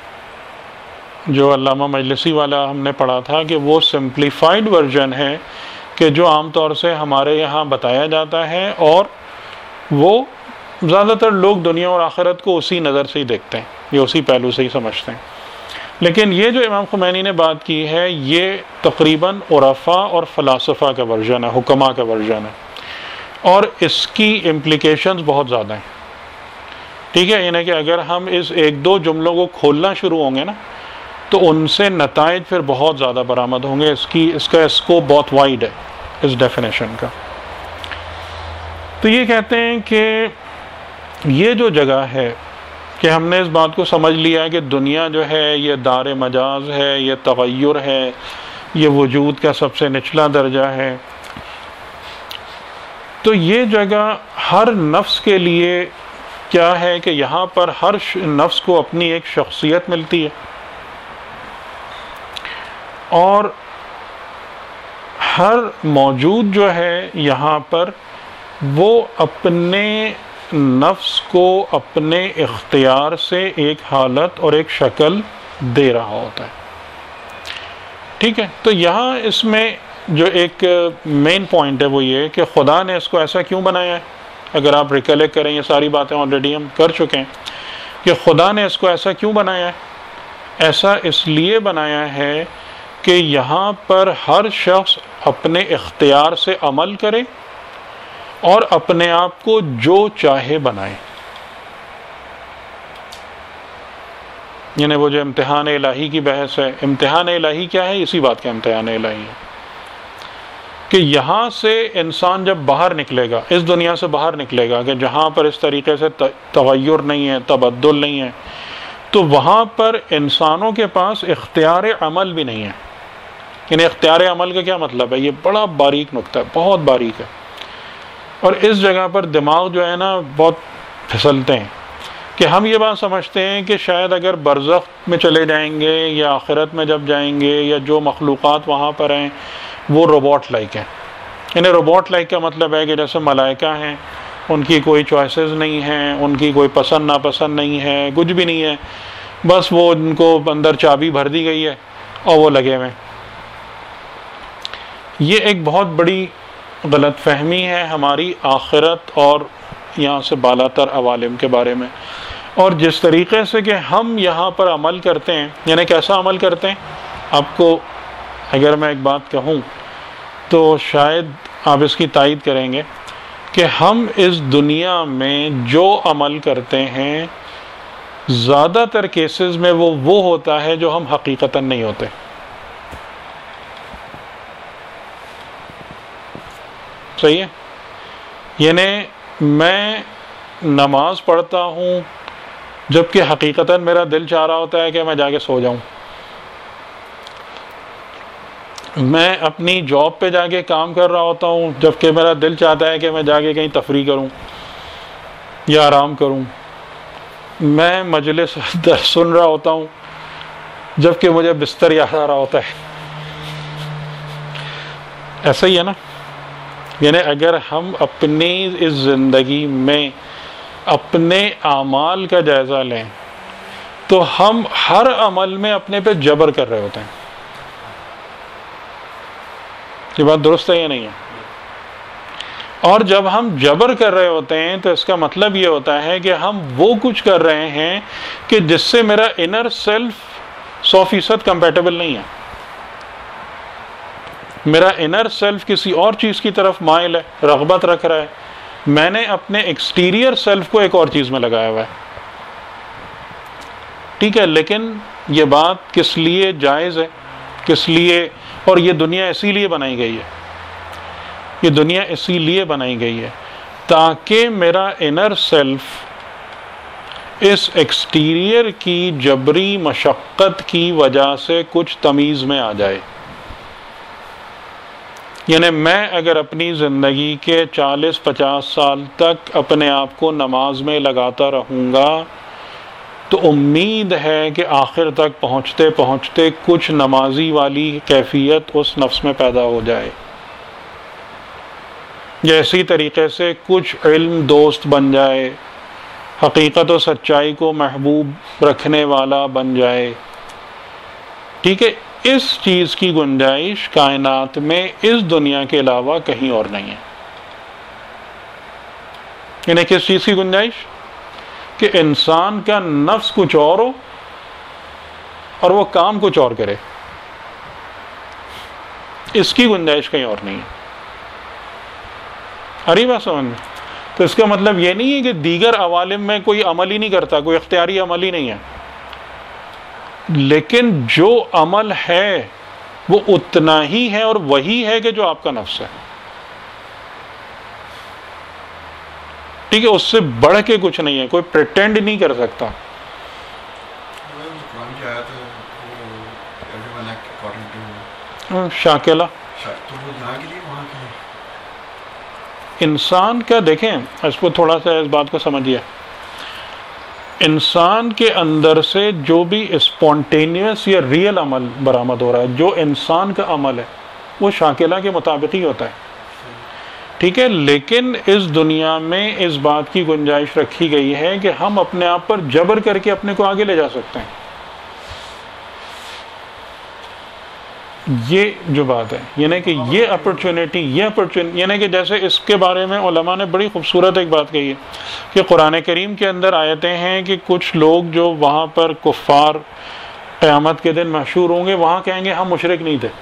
جو علامہ مجلسی والا ہم نے پڑھا تھا کہ وہ سمپلیفائڈ ورژن ہے کہ جو عام طور سے ہمارے یہاں بتایا جاتا ہے، اور وہ زیادہ تر لوگ دنیا اور آخرت کو اسی نظر سے ہی دیکھتے ہیں یا اسی پہلو سے ہی سمجھتے ہیں. لیکن یہ جو امام خمینی نے بات کی ہے یہ تقریباً عرفاء اور فلاسفہ کا ورژن ہے، حکماء کا ورژن ہے، اور اس کی امپلیکیشنز بہت زیادہ ہیں. ٹھیک ہے، یعنی کہ اگر ہم اس ایک دو جملوں کو کھولنا شروع ہوں گے نا تو ان سے نتائج پھر بہت زیادہ برآمد ہوں گے. اس کا اسکوپ بہت وائڈ ہے اس ڈیفینیشن کا. تو یہ کہتے ہیں کہ یہ جو جگہ ہے کہ ہم نے اس بات کو سمجھ لیا ہے کہ دنیا جو ہے یہ دار مجاز ہے، یہ تغیر ہے، یہ وجود کا سب سے نچلا درجہ ہے. تو یہ جگہ ہر نفس کے لیے کیا ہے کہ یہاں پر ہر نفس کو اپنی ایک شخصیت ملتی ہے، اور ہر موجود جو ہے یہاں پر وہ اپنے نفس کو اپنے اختیار سے ایک حالت اور ایک شکل دے رہا ہوتا ہے. ٹھیک ہے، تو یہاں اس میں جو ایک مین پوائنٹ ہے وہ یہ کہ خدا نے اس کو ایسا کیوں بنایا ہے. اگر آپ ریکلیکٹ کریں، یہ ساری باتیں آلریڈی ہم کر چکے ہیں کہ خدا نے اس کو ایسا کیوں بنایا ہے. ایسا اس لیے بنایا ہے کہ یہاں پر ہر شخص اپنے اختیار سے عمل کرے اور اپنے آپ کو جو چاہے بنائے. یعنی وہ جو امتحان الہی کی بحث ہے، امتحان الہی کیا ہے؟ اسی بات کا امتحان الہی ہے کہ یہاں سے انسان جب باہر نکلے گا، اس دنیا سے باہر نکلے گا کہ جہاں پر اس طریقے سے تغیر نہیں ہے، تبدل نہیں ہے، تو وہاں پر انسانوں کے پاس اختیار عمل بھی نہیں ہے. یعنی اختیار عمل کا کیا مطلب ہے؟ یہ بڑا باریک نقطہ ہے، بہت باریک ہے، اور اس جگہ پر دماغ جو ہے نا بہت پھسلتے ہیں کہ ہم یہ بات سمجھتے ہیں کہ شاید اگر برزخ میں چلے جائیں گے یا آخرت میں جب جائیں گے یا جو مخلوقات وہاں پر ہیں وہ روبوٹ لائک ہیں. یعنی روبوٹ لائک کا مطلب ہے کہ جیسے ملائکہ ہیں، ان کی کوئی چوائسز نہیں ہیں، ان کی کوئی پسند ناپسند نہیں ہے، کچھ بھی نہیں ہے، بس وہ ان کو اندر چابی بھر دی گئی ہے اور وہ لگے ہوئے. یہ ایک بہت بڑی غلط فہمی ہے ہماری آخرت اور یہاں سے بالا تر عوالم کے بارے میں. اور جس طریقے سے کہ ہم یہاں پر عمل کرتے ہیں، یعنی کیسا عمل کرتے ہیں، آپ کو اگر میں ایک بات کہوں تو شاید آپ اس کی تائید کریں گے کہ ہم اس دنیا میں جو عمل کرتے ہیں زیادہ تر کیسز میں وہ ہوتا ہے جو ہم حقیقتاً نہیں ہوتے. صحیح ہے؟ یعنی میں نماز پڑھتا ہوں جبکہ حقیقتاً میرا دل چاہ رہا ہوتا ہے کہ میں جا کے سو جاؤں. میں اپنی جاب پہ جا کے کام کر رہا ہوتا ہوں جبکہ میرا دل چاہتا ہے کہ میں جا کے کہیں تفریح کروں یا آرام کروں. میں مجلس درس سن رہا ہوتا ہوں جبکہ مجھے بستر یاد آ رہا ہوتا ہے. ایسا ہی ہے نا؟ یعنی اگر ہم اپنی اس زندگی میں اپنے اعمال کا جائزہ لیں تو ہم ہر عمل میں اپنے پہ جبر کر رہے ہوتے ہیں. یہ بات درست ہے یا نہیں ہے؟ اور جب ہم جبر کر رہے ہوتے ہیں تو اس کا مطلب یہ ہوتا ہے کہ ہم وہ کچھ کر رہے ہیں کہ جس سے میرا انر سیلف 100% کمپیٹیبل نہیں ہے. میرا انر سیلف کسی اور چیز کی طرف مائل ہے، رغبت رکھ رہا ہے. میں نے اپنے ایکسٹیریئر سیلف کو ایک اور چیز میں لگایا ہوا ہے. ٹھیک ہے، لیکن یہ بات کس لیے جائز ہے، کس لیے، اور یہ دنیا اسی لیے بنائی گئی ہے. یہ دنیا اسی لیے بنائی گئی ہے تاکہ میرا انر سیلف اس ایکسٹیریئر کی جبری مشقت کی وجہ سے کچھ تمیز میں آ جائے. یعنی میں اگر اپنی زندگی کے 40-50 سال تک اپنے آپ کو نماز میں لگاتا رہوں گا تو امید ہے کہ آخر تک پہنچتے پہنچتے کچھ نمازی والی کیفیت اس نفس میں پیدا ہو جائے. یا اسی طریقے سے کچھ علم دوست بن جائے، حقیقت و سچائی کو محبوب رکھنے والا بن جائے، ٹھیک ہے، اس چیز کی گنجائش کائنات میں اس دنیا کے علاوہ کہیں اور نہیں ہے۔ یعنی کس چیز کی گنجائش؟ کہ انسان کا نفس کچھ اور ہو اور وہ کام کچھ اور کرے، اس کی گنجائش کہیں اور نہیں ہے۔ اری بات سمجھ میں؟ تو اس کا مطلب یہ نہیں ہے کہ دیگر عوالم میں کوئی عمل ہی نہیں کرتا، کوئی اختیاری عمل ہی نہیں ہے، لیکن جو عمل ہے وہ اتنا ہی ہے اور وہی ہے کہ جو آپ کا نفس ہے، ٹھیک ہے، اس سے بڑھ کے کچھ نہیں ہے، کوئی پریٹینڈ نہیں کر سکتا۔ قرآن کی آیت ہے وہ everyone act according to شاکلہ تو وہ یہاں کے لیے وہاں کے لیے انسان کا، دیکھیں اس کو تھوڑا سا اس بات کو سمجھیے، انسان کے اندر سے جو بھی اسپونٹینیوس یا ریئل عمل برآمد ہو رہا ہے، جو انسان کا عمل ہے وہ شاکلہ کے مطابق ہی ہوتا ہے، ٹھیک ہے، لیکن اس دنیا میں اس بات کی گنجائش رکھی گئی ہے کہ ہم اپنے آپ پر جبر کر کے اپنے کو آگے لے جا سکتے ہیں۔ یہ جو بات ہے، یعنی کہ یہ اپرچونٹی، یعنی کہ جیسے اس کے بارے میں علماء نے بڑی خوبصورت ایک بات کہی ہے کہ قرآن کریم کے اندر آیتیں ہیں کہ کچھ لوگ جو وہاں پر کفار قیامت کے دن محشور ہوں گے، وہاں کہیں گے ہم مشرک نہیں تھے،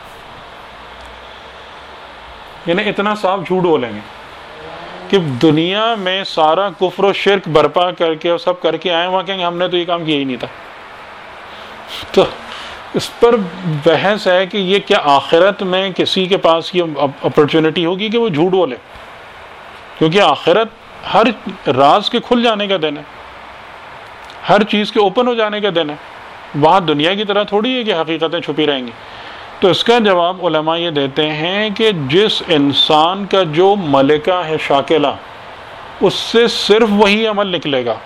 یعنی اتنا صاف جھوٹ بولیں گے کہ دنیا میں سارا کفر و شرک برپا کر کے اور سب کر کے آئے، وہاں کہیں گے ہم نے تو یہ کام کیا ہی نہیں تھا۔ تو اس پر بحث ہے کہ یہ کیا آخرت میں کسی کے پاس یہ اپرچونٹی ہوگی کہ وہ جھوٹ بولے، کیونکہ آخرت ہر راز کے کھل جانے کا دن ہے، ہر چیز کے اوپن ہو جانے کا دن ہے، وہاں دنیا کی طرح تھوڑی ہے کہ حقیقتیں چھپی رہیں گی۔ تو اس کا جواب علماء یہ دیتے ہیں کہ جس انسان کا جو ملکہ ہے شاکلہ، اس سے صرف وہی عمل نکلے گا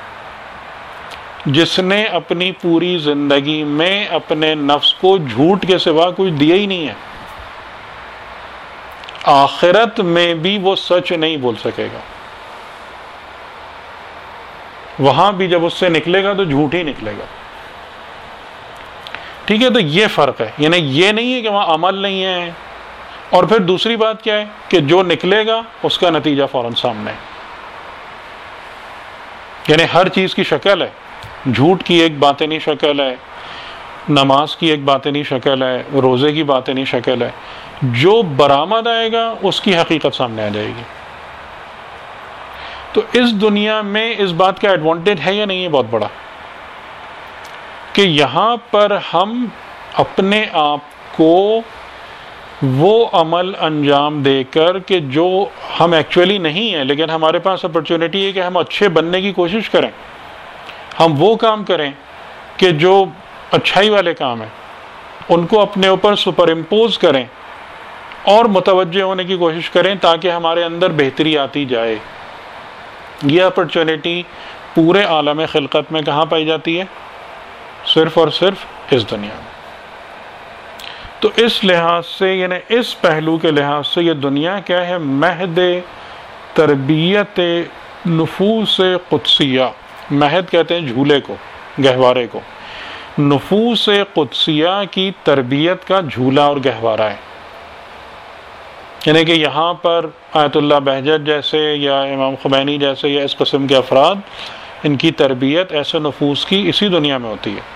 جس نے اپنی پوری زندگی میں اپنے نفس کو جھوٹ کے سوا کچھ دیا ہی نہیں ہے، آخرت میں بھی وہ سچ نہیں بول سکے گا، وہاں بھی جب اس سے نکلے گا تو جھوٹ ہی نکلے گا، ٹھیک ہے۔ تو یہ فرق ہے، یعنی یہ نہیں ہے کہ وہاں عمل نہیں ہے، اور پھر دوسری بات کیا ہے کہ جو نکلے گا اس کا نتیجہ فوراً سامنے ہے، یعنی ہر چیز کی شکل ہے، جھوٹ کی ایک باطنی شکل ہے، نماز کی ایک باطنی شکل ہے، روزے کی باطنی شکل ہے، جو برآمد آئے گا اس کی حقیقت سامنے آ جائے گی۔ تو اس دنیا میں اس بات کا ایڈوانٹیج ہے یا نہیں ہے بہت بڑا، کہ یہاں پر ہم اپنے آپ کو وہ عمل انجام دے کر کہ جو ہم ایکچولی نہیں ہیں، لیکن ہمارے پاس اپرچونٹی ہے کہ ہم اچھے بننے کی کوشش کریں، ہم وہ کام کریں کہ جو اچھائی والے کام ہیں ان کو اپنے اوپر سپر امپوز کریں اور متوجہ ہونے کی کوشش کریں تاکہ ہمارے اندر بہتری آتی جائے۔ یہ اپرچونٹی پورے عالم خلقت میں کہاں پائی جاتی ہے؟ صرف اور صرف اس دنیا میں۔ تو اس لحاظ سے، یعنی اس پہلو کے لحاظ سے، یہ دنیا کیا ہے؟ مہد تربیت نفوس قدسیہ، مہد کہتے ہیں جھولے کو، گہوارے کو، نفوس قدسیہ کی تربیت کا جھولا اور گہوارہ ہے، یعنی کہ یہاں پر آیت اللہ بہجت جیسے یا امام خمینی جیسے یا اس قسم کے افراد، ان کی تربیت ایسے نفوس کی اسی دنیا میں ہوتی ہے۔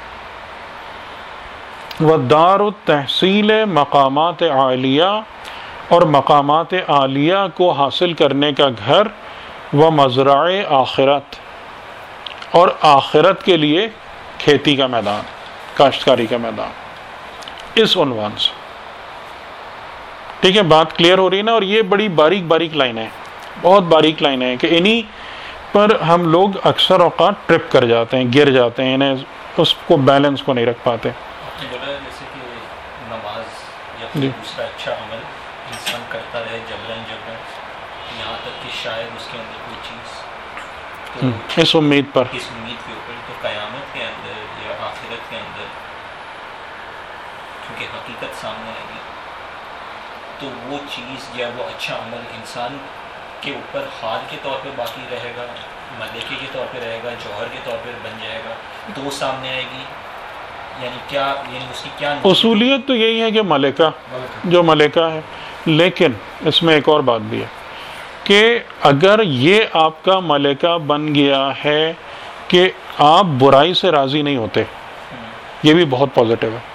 وَدَارُ التحصیل مقامات عالیہ، اور مقامات عالیہ کو حاصل کرنے کا گھر، ومزرع آخرت، اور آخرت کے لیے کھیتی کا میدان، کاشتکاری کا میدان، اس عنوان سے، ٹھیک ہے، بات کلیئر ہو رہی ہے نا؟ اور یہ بڑی باریک باریک لائنیں ہیں، بہت باریک لائنیں ہیں کہ انہی پر ہم لوگ اکثر اوقات ٹرپ کر جاتے ہیں، گر جاتے ہیں، انہیں اس کو بیلنس کو نہیں رکھ پاتے۔ بولا جیسے کہ نماز یا جی دوسرا اچھا عمل انسان کرتا رہے جبرن یہاں تک کہ شاید اس کے اندر کوئی چیز اس امید پر، اس امید کے اوپر، تو قیامت کے اندر یا آخرت کے اندر کیونکہ حقیقت سامنے آئے گی، تو وہ چیز یا وہ اچھا عمل انسان کے اوپر حال کے طور پہ باقی رہے گا، ملکے کے طور پہ رہے گا، جوہر کے طور پہ بن جائے گا، تو سامنے آئے گی؟ یعنی کیا، یعنی اس کی کیا اصولیت تو یہی ہے کہ ملکہ جو ملکہ ہے، لیکن اس میں ایک اور بات بھی ہے کہ اگر یہ آپ کا ملکہ بن گیا ہے کہ آپ برائی سے راضی نہیں ہوتے، یہ بھی بہت پازیٹیو ہے،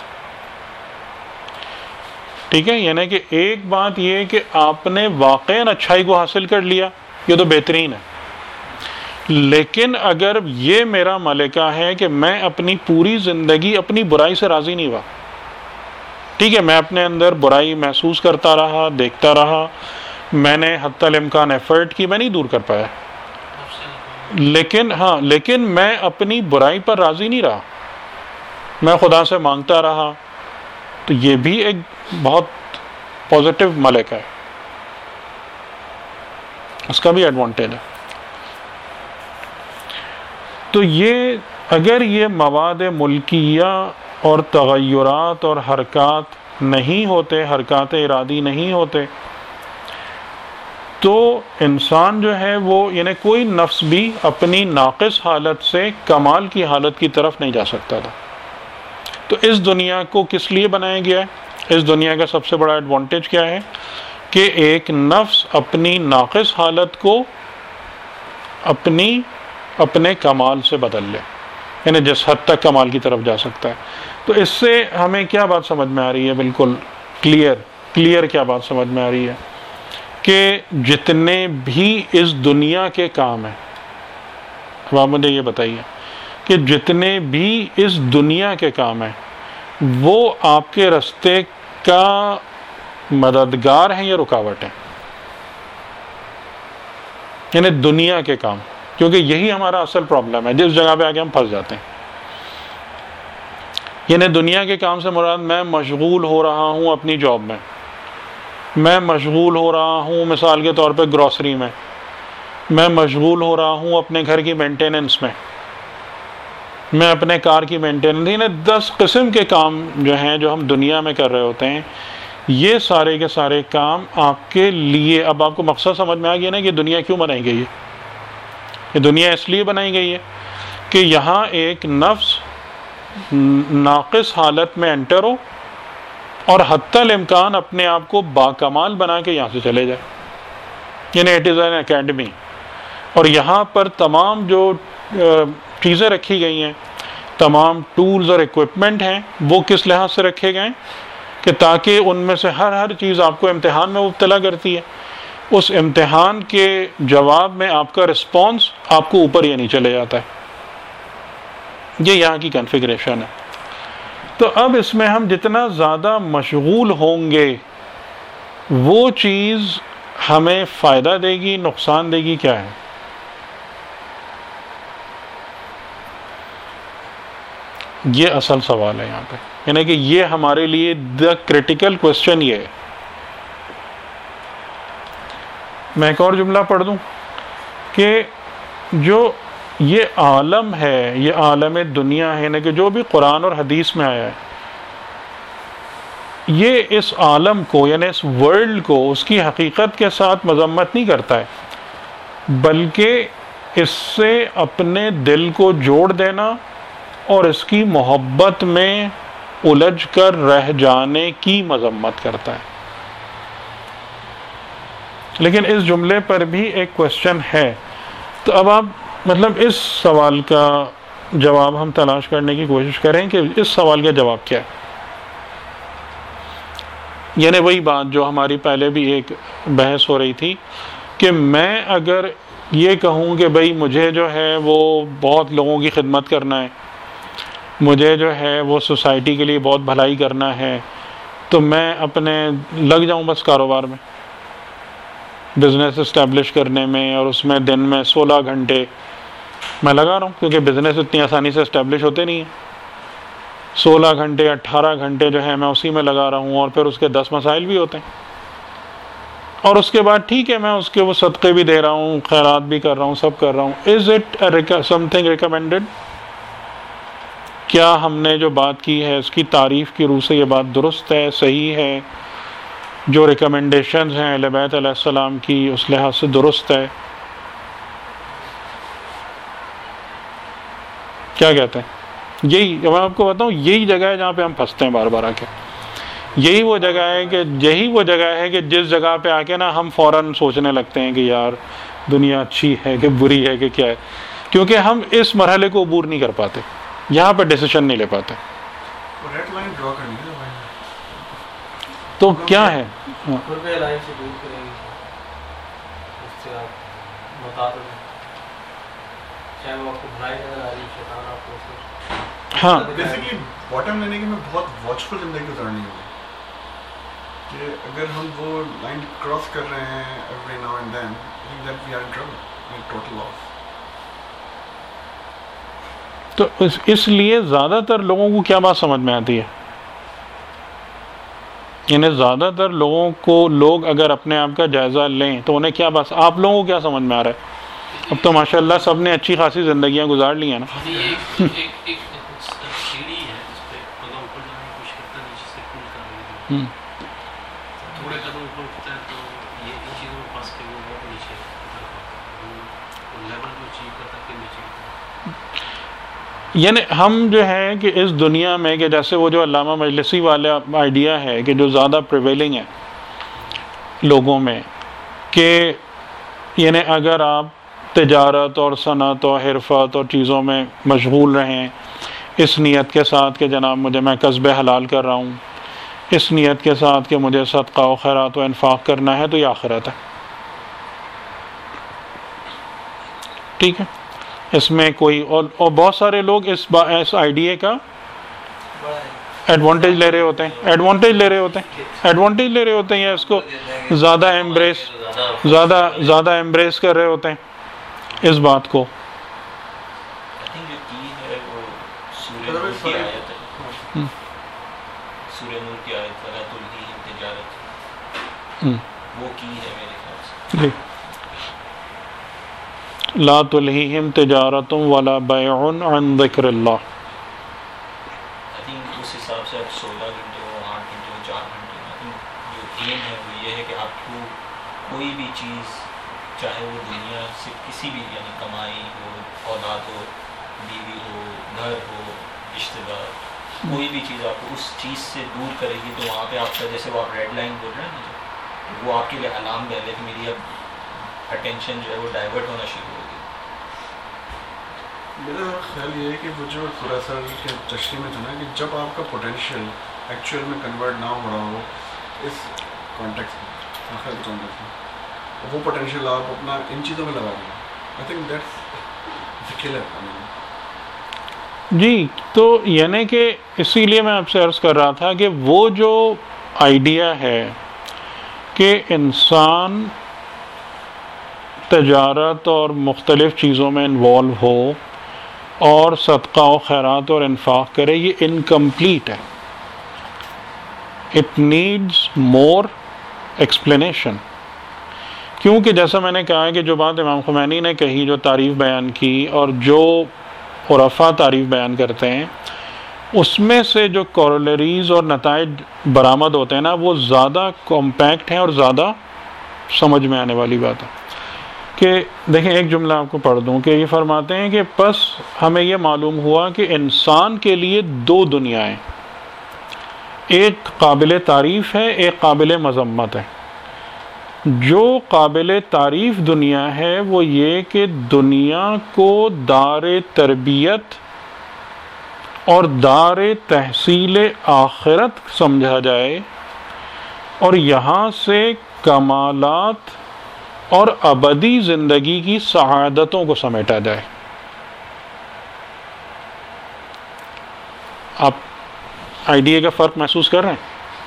ٹھیک ہے؟ یعنی کہ ایک بات یہ کہ آپ نے واقعاً اچھائی کو حاصل کر لیا، یہ تو بہترین ہے، لیکن اگر یہ میرا ملکہ ہے کہ میں اپنی پوری زندگی اپنی برائی سے راضی نہیں ہوا، ٹھیک ہے، میں اپنے اندر برائی محسوس کرتا رہا، دیکھتا رہا، میں نے حتی الامکان ایفرٹ کی، میں نہیں دور کر پایا، لیکن میں اپنی برائی پر راضی نہیں رہا، میں خدا سے مانگتا رہا، تو یہ بھی ایک بہت پازیٹیو ملکہ ہے، اس کا بھی ایڈوانٹیج ہے۔ تو یہ اگر یہ مواد ملکیہ اور تغیرات اور حرکات نہیں ہوتے، حرکات ارادی نہیں ہوتے، تو انسان جو ہے وہ یعنی کوئی نفس بھی اپنی ناقص حالت سے کمال کی حالت کی طرف نہیں جا سکتا تھا۔ تو اس دنیا کو کس لیے بنایا گیا ہے؟ اس دنیا کا سب سے بڑا ایڈوانٹیج کیا ہے کہ ایک نفس اپنی ناقص حالت کو اپنے کمال سے بدل لے، یعنی جس حد تک کمال کی طرف جا سکتا ہے۔ تو اس سے ہمیں کیا بات سمجھ میں آ رہی ہے؟ بالکل کلیئر کیا بات سمجھ میں آ رہی ہے کہ جتنے بھی اس دنیا کے کام ہیں، اب آپ مجھے یہ بتائیے کہ جتنے بھی اس دنیا کے کام ہیں وہ آپ کے راستے کا مددگار ہیں یا رکاوٹ ہیں؟ یعنی دنیا کے کام، کیونکہ یہی ہمارا اصل پرابلم ہے، جس جگہ پہ آگے ہم پھنس جاتے ہیں۔ یعنی دنیا کے کام سے مراد میں مشغول ہو رہا ہوں اپنی جاب میں مشغول ہو رہا ہوں مثال کے طور پہ گروسری میں مشغول ہو رہا ہوں اپنے گھر کی مینٹیننس میں اپنے کار کی مینٹیننس، یعنی 10 قسم کے کام جو ہیں جو ہم دنیا میں کر رہے ہوتے ہیں، یہ سارے کے سارے کام آپ کے لیے، اب آپ کو مقصد سمجھ میں آ گیا نا کہ دنیا کیوں بنائی گئی ہے؟ یہ دنیا اس لیے بنائی گئی ہے کہ یہاں ایک نفس ناقص حالت میں انٹر ہو اور حتی الامکان اپنے آپ کو باکمال بنا کے یہاں سے چلے جائے، یعنی اٹ از این اکیڈمی، اور یہاں پر تمام جو چیزیں رکھی گئی ہیں، تمام ٹولز اور ایکوپمنٹ ہیں، وہ کس لحاظ سے رکھے گئے کہ تاکہ ان میں سے ہر چیز آپ کو امتحان میں مبتلا کرتی ہے، اس امتحان کے جواب میں آپ کا رسپانس آپ کو اوپر یا نیچے چلے جاتا ہے۔ یہ یہاں کی کنفیگریشن ہے۔ تو اب اس میں ہم جتنا زیادہ مشغول ہوں گے وہ چیز ہمیں فائدہ دے گی، نقصان دے گی، کیا ہے؟ یہ اصل سوال ہے یہاں پہ، یعنی کہ یہ ہمارے لیے دا کریٹیکل کوشچن یہ ہے۔ میں ایک اور جملہ پڑھ دوں کہ جو یہ عالم ہے، یہ عالم دنیا ہے، یعنی کہ جو بھی قرآن اور حدیث میں آیا ہے، یہ اس عالم کو یعنی اس ورلڈ کو اس کی حقیقت کے ساتھ مذمت نہیں کرتا ہے، بلکہ اس سے اپنے دل کو جوڑ دینا اور اس کی محبت میں الجھ کر رہ جانے کی مذمت کرتا ہے۔ لیکن اس جملے پر بھی ایک کوشچن ہے، تو اب آپ مطلب اس سوال کا جواب ہم تلاش کرنے کی کوشش کریں کہ اس سوال کا جواب کیا ہے۔ یعنی وہی بات جو ہماری پہلے بھی ایک بحث ہو رہی تھی کہ میں اگر یہ کہوں کہ بھئی مجھے جو ہے وہ بہت لوگوں کی خدمت کرنا ہے، مجھے جو ہے وہ سوسائٹی کے لیے بہت بھلائی کرنا ہے، تو میں اپنے لگ جاؤں بس کاروبار میں، بزنس اسٹیبلش کرنے میں، اور اس میں دن میں 16 گھنٹے میں لگا رہا ہوں، کیونکہ بزنس اتنی آسانی سے اسٹیبلش ہوتے نہیں ہیں۔ 16 گھنٹے 18 گھنٹے جو ہے میں اسی میں لگا رہا ہوں، اور پھر اس کے 10 مسائل بھی ہوتے ہیں، اور اس کے بعد ٹھیک ہے میں اس کے وہ صدقے بھی دے رہا ہوں، خیرات بھی کر رہا ہوں، سب کر رہا ہوں۔ Is it something recommended? کیا ہم نے جو بات کی ہے اس کی تعریف کی روح سے یہ بات درست ہے، صحیح ہے؟ جو ریکمنڈیشنز ہیں اہل بیت علیہ السلام کی اس لحاظ سے درست ہے؟ کیا کہتے ہیں؟ یہی میں آپ کو بتاؤں، یہی جگہ ہے جہاں پہ ہم پھنستے ہیں بار بار آ کے. یہی وہ جگہ ہے کہ جس جگہ پہ آ کے نا ہم فوراً سوچنے لگتے ہیں کہ یار دنیا اچھی ہے کہ بری ہے کہ کیا ہے، کیونکہ ہم اس مرحلے کو عبور نہیں کر پاتے، یہاں پہ ڈیسیشن نہیں لے پاتے. ریڈ لائن ڈرا کرنی ہے تو کیا ہے؟ قرب الہی سے دور کریں گے، اس سے آپ بتا دو، چاہے وہ آپ کو بھلائی نظر آ رہی ہے، شیطان آپ کو ہاں بیسیکلی باٹم لینے کی میں بہت واچفل زندگی گزارنی ہوگی کہ اگر ہم وہ لائن کراس کر رہے ہیں every now and then that we are in trouble, total loss. تو اس لیے زیادہ تر لوگوں کو کیا بات سمجھ میں آتی ہے، یعنی زیادہ تر لوگوں کو، لوگ اگر اپنے آپ کا جائزہ لیں تو انہیں کیا بات، آپ لوگوں کو کیا سمجھ میں آ رہا ہے؟ اب تو ماشاءاللہ سب نے اچھی خاصی زندگیاں گزار لی ہیں نا. ایک سیڑھی ہے جس پہ اگر اوپر جانے کی کوشش کرتا ہے، نیچے سے پل کر رہی ہے، تھوڑے قدم اوپر اٹھتا ہے تو یہ ان چیزوں میں پھنس کے وہ بہت نیچے لیول کو اچیو کرتا ہے، پھر نیچے. یعنی ہم جو ہے کہ اس دنیا میں کہ جیسے وہ جو علامہ مجلسی والا آئیڈیا ہے کہ جو زیادہ پریویلنگ ہے لوگوں میں، کہ یعنی اگر آپ تجارت اور صنعت اور حرفت اور چیزوں میں مشغول رہیں اس نیت کے ساتھ کہ جناب میں کسب حلال کر رہا ہوں، اس نیت کے ساتھ کہ مجھے صدقہ و خیرات و انفاق کرنا ہے، تو یہ آخرت ہے. ٹھیک ہے، اس میں کوئی اور بہت سارے لوگ اس آئیڈیا کا ایڈوانٹیج لے رہے ہوتے ہیں یا اس کو زیادہ ایمبریس کر رہے ہوتے ہیں اس بات کو. سورہ نور کی آیت وَلَا تُلْهِهِمْ تِجَارَةٌ، وہ کی ہے میرے خیال سے. لا تلہیہم تجارت ولا بیع عن ذکر اللہ. I think اس حساب سے اب 16 گھنٹے ہو، 8 گھنٹے ہو، 4 گھنٹے ہو، جو ایم ہے وہ یہ ہے کہ آپ کو کوئی بھی چیز، چاہے وہ دنیا سے کسی بھی، یعنی کمائی ہو، اولاد ہو، بیوی ہو، گھر ہو، رشتہ دار، کوئی بھی چیز آپ کو اس چیز سے دور کرے گی، تو وہاں پہ آپ کا، جیسے وہ آپ ریڈ لائن بول رہے ہیں نا، وہ آپ کے لیے الارم بیل ہے کہ میری اب اٹینشن جو ہے وہ ڈائیورٹ ہونا شروع ہوگی. میرا خیال یہ ہے کہ وہ جو خلاصہ کے تشریح میں تھا نا، کہ جب آپ کا پوٹینشیل ایکچوئل میں کنورٹ نہ ہو رہا ہو اس کانٹیکس میں، وہ پوٹینشیل آپ اپنا ان چیزوں میں لگا دیں، I think that's the colour. جی، تو یعنی کہ اسی لیے میں آپ سے عرض کر رہا تھا کہ وہ جو آئیڈیا ہے کہ انسان تجارت اور مختلف چیزوں میں انوالو ہو اور صدقہ و خیرات اور انفاق کرے، یہ انکمپلیٹ ہے. It needs more explanation. کیونکہ جیسا میں نے کہا ہے کہ جو بات امام خمینی نے کہی، جو تعریف بیان کی اور جو عرفا تعریف بیان کرتے ہیں، اس میں سے جو کورولریز اور نتائج برآمد ہوتے ہیں نا، وہ زیادہ کمپیکٹ ہیں اور زیادہ سمجھ میں آنے والی بات ہے. کہ دیکھیں، ایک جملہ آپ کو پڑھ دوں کہ یہ فرماتے ہیں کہ پس ہمیں یہ معلوم ہوا کہ انسان کے لیے دو دنیایں، ایک قابل تعریف ہے، ایک قابل مذمت ہے. جو قابل تعریف دنیا ہے وہ یہ کہ دنیا کو دار تربیت اور دار تحصیل آخرت سمجھا جائے اور یہاں سے کمالات اور ابدی زندگی کی سعادتوں کو سمیٹا جائے. آپ آئیڈیا کا فرق محسوس کر رہے ہیں؟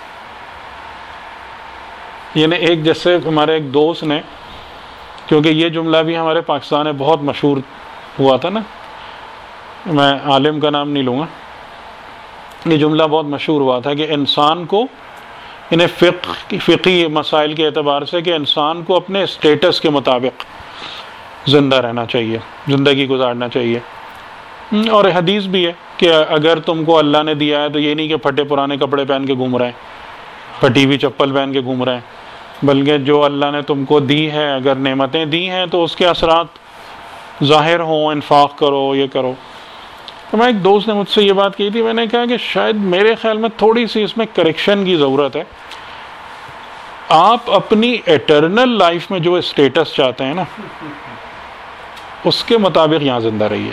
یعنی ایک جیسے ہمارے ایک دوست نے، کیونکہ یہ جملہ بھی ہمارے پاکستان میں بہت مشہور ہوا تھا نا، میں عالم کا نام نہیں لوں گا، یہ جملہ بہت مشہور ہوا تھا کہ انسان کو، انہیں فقہی مسائل کے اعتبار سے، کہ انسان کو اپنے اسٹیٹس کے مطابق زندہ رہنا چاہیے، زندگی گزارنا چاہیے. اور حدیث بھی ہے کہ اگر تم کو اللہ نے دیا ہے تو یہ نہیں کہ پھٹے پرانے کپڑے پہن کے گھوم رہے ہیں، پھٹی ہوئی چپل پہن کے گھوم رہے ہیں، بلکہ جو اللہ نے تم کو دی ہے، اگر نعمتیں دی ہیں تو اس کے اثرات ظاہر ہوں، انفاق کرو، یہ کرو۔ تو میں ایک دوست نے مجھ سے یہ بات کی تھی، میں نے کہا کہ شاید میرے خیال میں تھوڑی سی اس میں کریکشن کی ضرورت ہے۔ آپ اپنی ایٹرنل لائف میں جو اسٹیٹس چاہتے ہیں نا، اس کے مطابق یہاں زندہ رہیے۔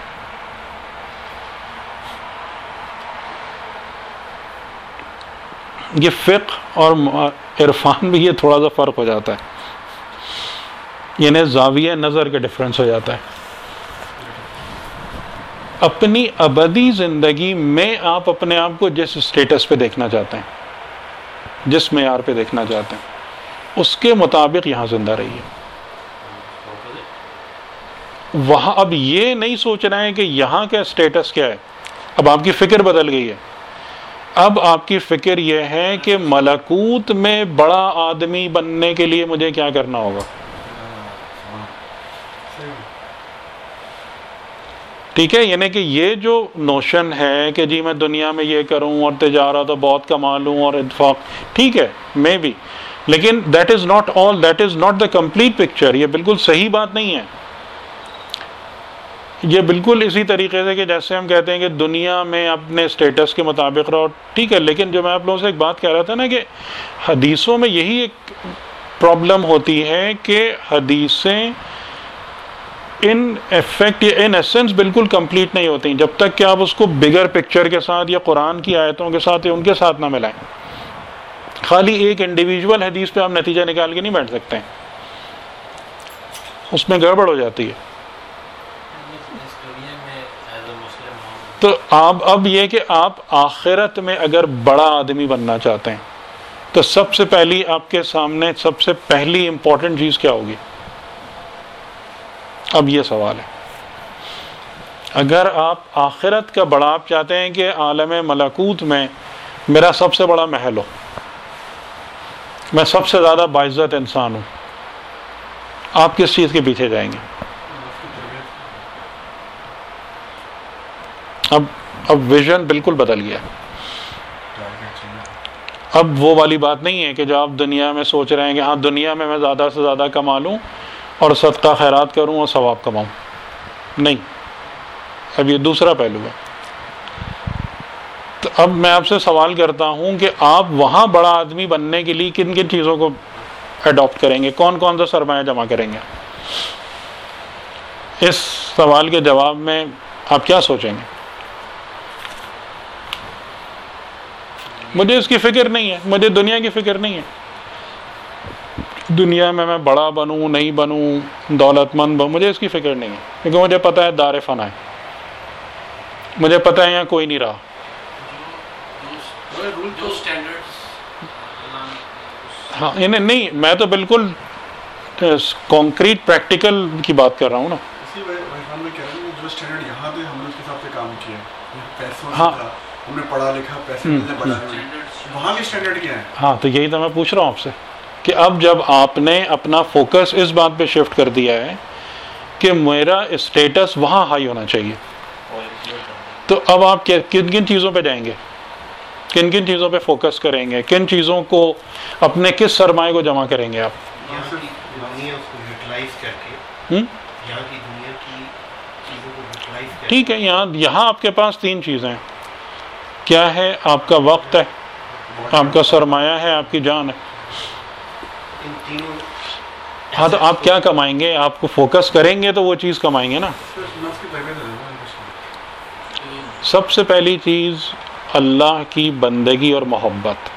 یہ فقہ اور عرفان بھی یہ تھوڑا سا فرق ہو جاتا ہے، یعنی زاویہ نظر کا ڈفرینس ہو جاتا ہے۔ اپنی ابدی زندگی میں آپ اپنے آپ کو جس اسٹیٹس پہ دیکھنا چاہتے ہیں، جس معیار پہ دیکھنا چاہتے ہیں، اس کے مطابق یہاں زندہ رہیے۔ وہاں اب یہ نہیں سوچ رہے ہیں کہ یہاں کا اسٹیٹس کیا ہے، اب آپ کی فکر بدل گئی ہے۔ اب آپ کی فکر یہ ہے کہ ملکوت میں بڑا آدمی بننے کے لیے مجھے کیا کرنا ہوگا۔ ٹھیک ہے، یعنی کہ یہ جو نوشن ہے کہ جی میں دنیا میں یہ کروں اور تجارت اور بہت کما لوں اور انفاق، ٹھیک ہے میں بھی، لیکن that is not all, that is not the complete picture. یہ بالکل صحیح بات نہیں ہے۔ یہ بالکل اسی طریقے سے کہ جیسے ہم کہتے ہیں کہ دنیا میں اپنے اسٹیٹس کے مطابق رہو، ٹھیک ہے، لیکن جو میں آپ لوگوں سے ایک بات کہہ رہا تھا نا کہ حدیثوں میں یہی ایک پرابلم ہوتی ہے کہ حدیثیں ان ایفیکٹ یا ان ایسنس بالکل کمپلیٹ نہیں ہوتی جب تک کہ آپ اس کو بگر پکچر کے ساتھ یا قرآن کی آیتوں کے ساتھ یا ان کے ساتھ نہ ملائیں۔ خالی ایک انڈیویجول حدیث پہ آپ نتیجہ نکال کے نہیں بیٹھ سکتے ہیں، اس میں گڑبڑ ہو جاتی ہے۔ تو اب یہ کہ آپ آخرت میں اگر بڑا آدمی بننا چاہتے ہیں تو سب سے پہلی آپ کے سامنے سب سے پہلی امپورٹنٹ چیز کیا ہوگی؟ اب یہ سوال ہے۔ اگر آپ آخرت کا بڑا آپ چاہتے ہیں کہ عالم ملکوت میں میرا سب سے بڑا محل ہو، میں سب سے زیادہ باعزت انسان ہوں، آپ کس چیز کے پیچھے جائیں گے؟ اب ویژن بالکل بدل گیا۔ اب وہ والی بات نہیں ہے کہ جو آپ دنیا میں سوچ رہے ہیں کہ ہاں دنیا میں میں زیادہ سے زیادہ کما لوں اور صدقہ خیرات کروں اور ثواب کماؤں، نہیں، اب یہ دوسرا پہلو ہے۔ تو اب میں آپ سے سوال کرتا ہوں کہ آپ وہاں بڑا آدمی بننے کے لیے کن کن چیزوں کو ایڈاپٹ کریں گے، کون کون سا سرمایہ جمع کریں گے؟ اس سوال کے جواب میں آپ کیا سوچیں گے؟ مجھے اس کی فکر نہیں ہے، مجھے دنیا کی فکر نہیں ہے، دنیا میں میں بڑا بنوں نہیں بنوں، دولت مند بنوں، مجھے اس کی فکر نہیں ہے، کیونکہ مجھے پتہ ہے دار فنا ہے، مجھے پتہ ہے یہاں کوئی نہیں رہا۔ ہاں نہیں، میں تو بالکل کانکریٹ پریکٹیکل کی بات کر رہا ہوں نا۔ جو اسٹینڈرڈ یہاں پہ ہم نے اس کے حساب سے کام کیا ہے، پیسوں سے ہم نے پڑھا لکھا، پیسے بڑھا، وہاں بھی اسٹینڈرڈ کیا ہے؟ ہاں تو یہی تو میں پوچھ رہا ہوں آپ سے کہ اب جب آپ نے اپنا فوکس اس بات پہ شفٹ کر دیا ہے کہ میرا اسٹیٹس وہاں ہائی ہونا چاہیے، تو اب آپ کن کن چیزوں پہ جائیں گے، کن کن چیزوں پہ فوکس کریں گے، کن چیزوں کو اپنے کس سرمایہ کو جمع کریں گے آپ؟ ٹھیک ہے، یہاں آپ کے پاس تین چیزیں ہیں، کیا ہے؟ آپ کا وقت ہے، آپ کا سرمایہ ہے، آپ کی جان ہے۔ ہاں تو آپ کیا کمائیں گے؟ آپ کو فوکس کریں گے تو وہ چیز کمائیں گے نا۔ سب سے پہلی چیز اللہ کی بندگی اور محبت،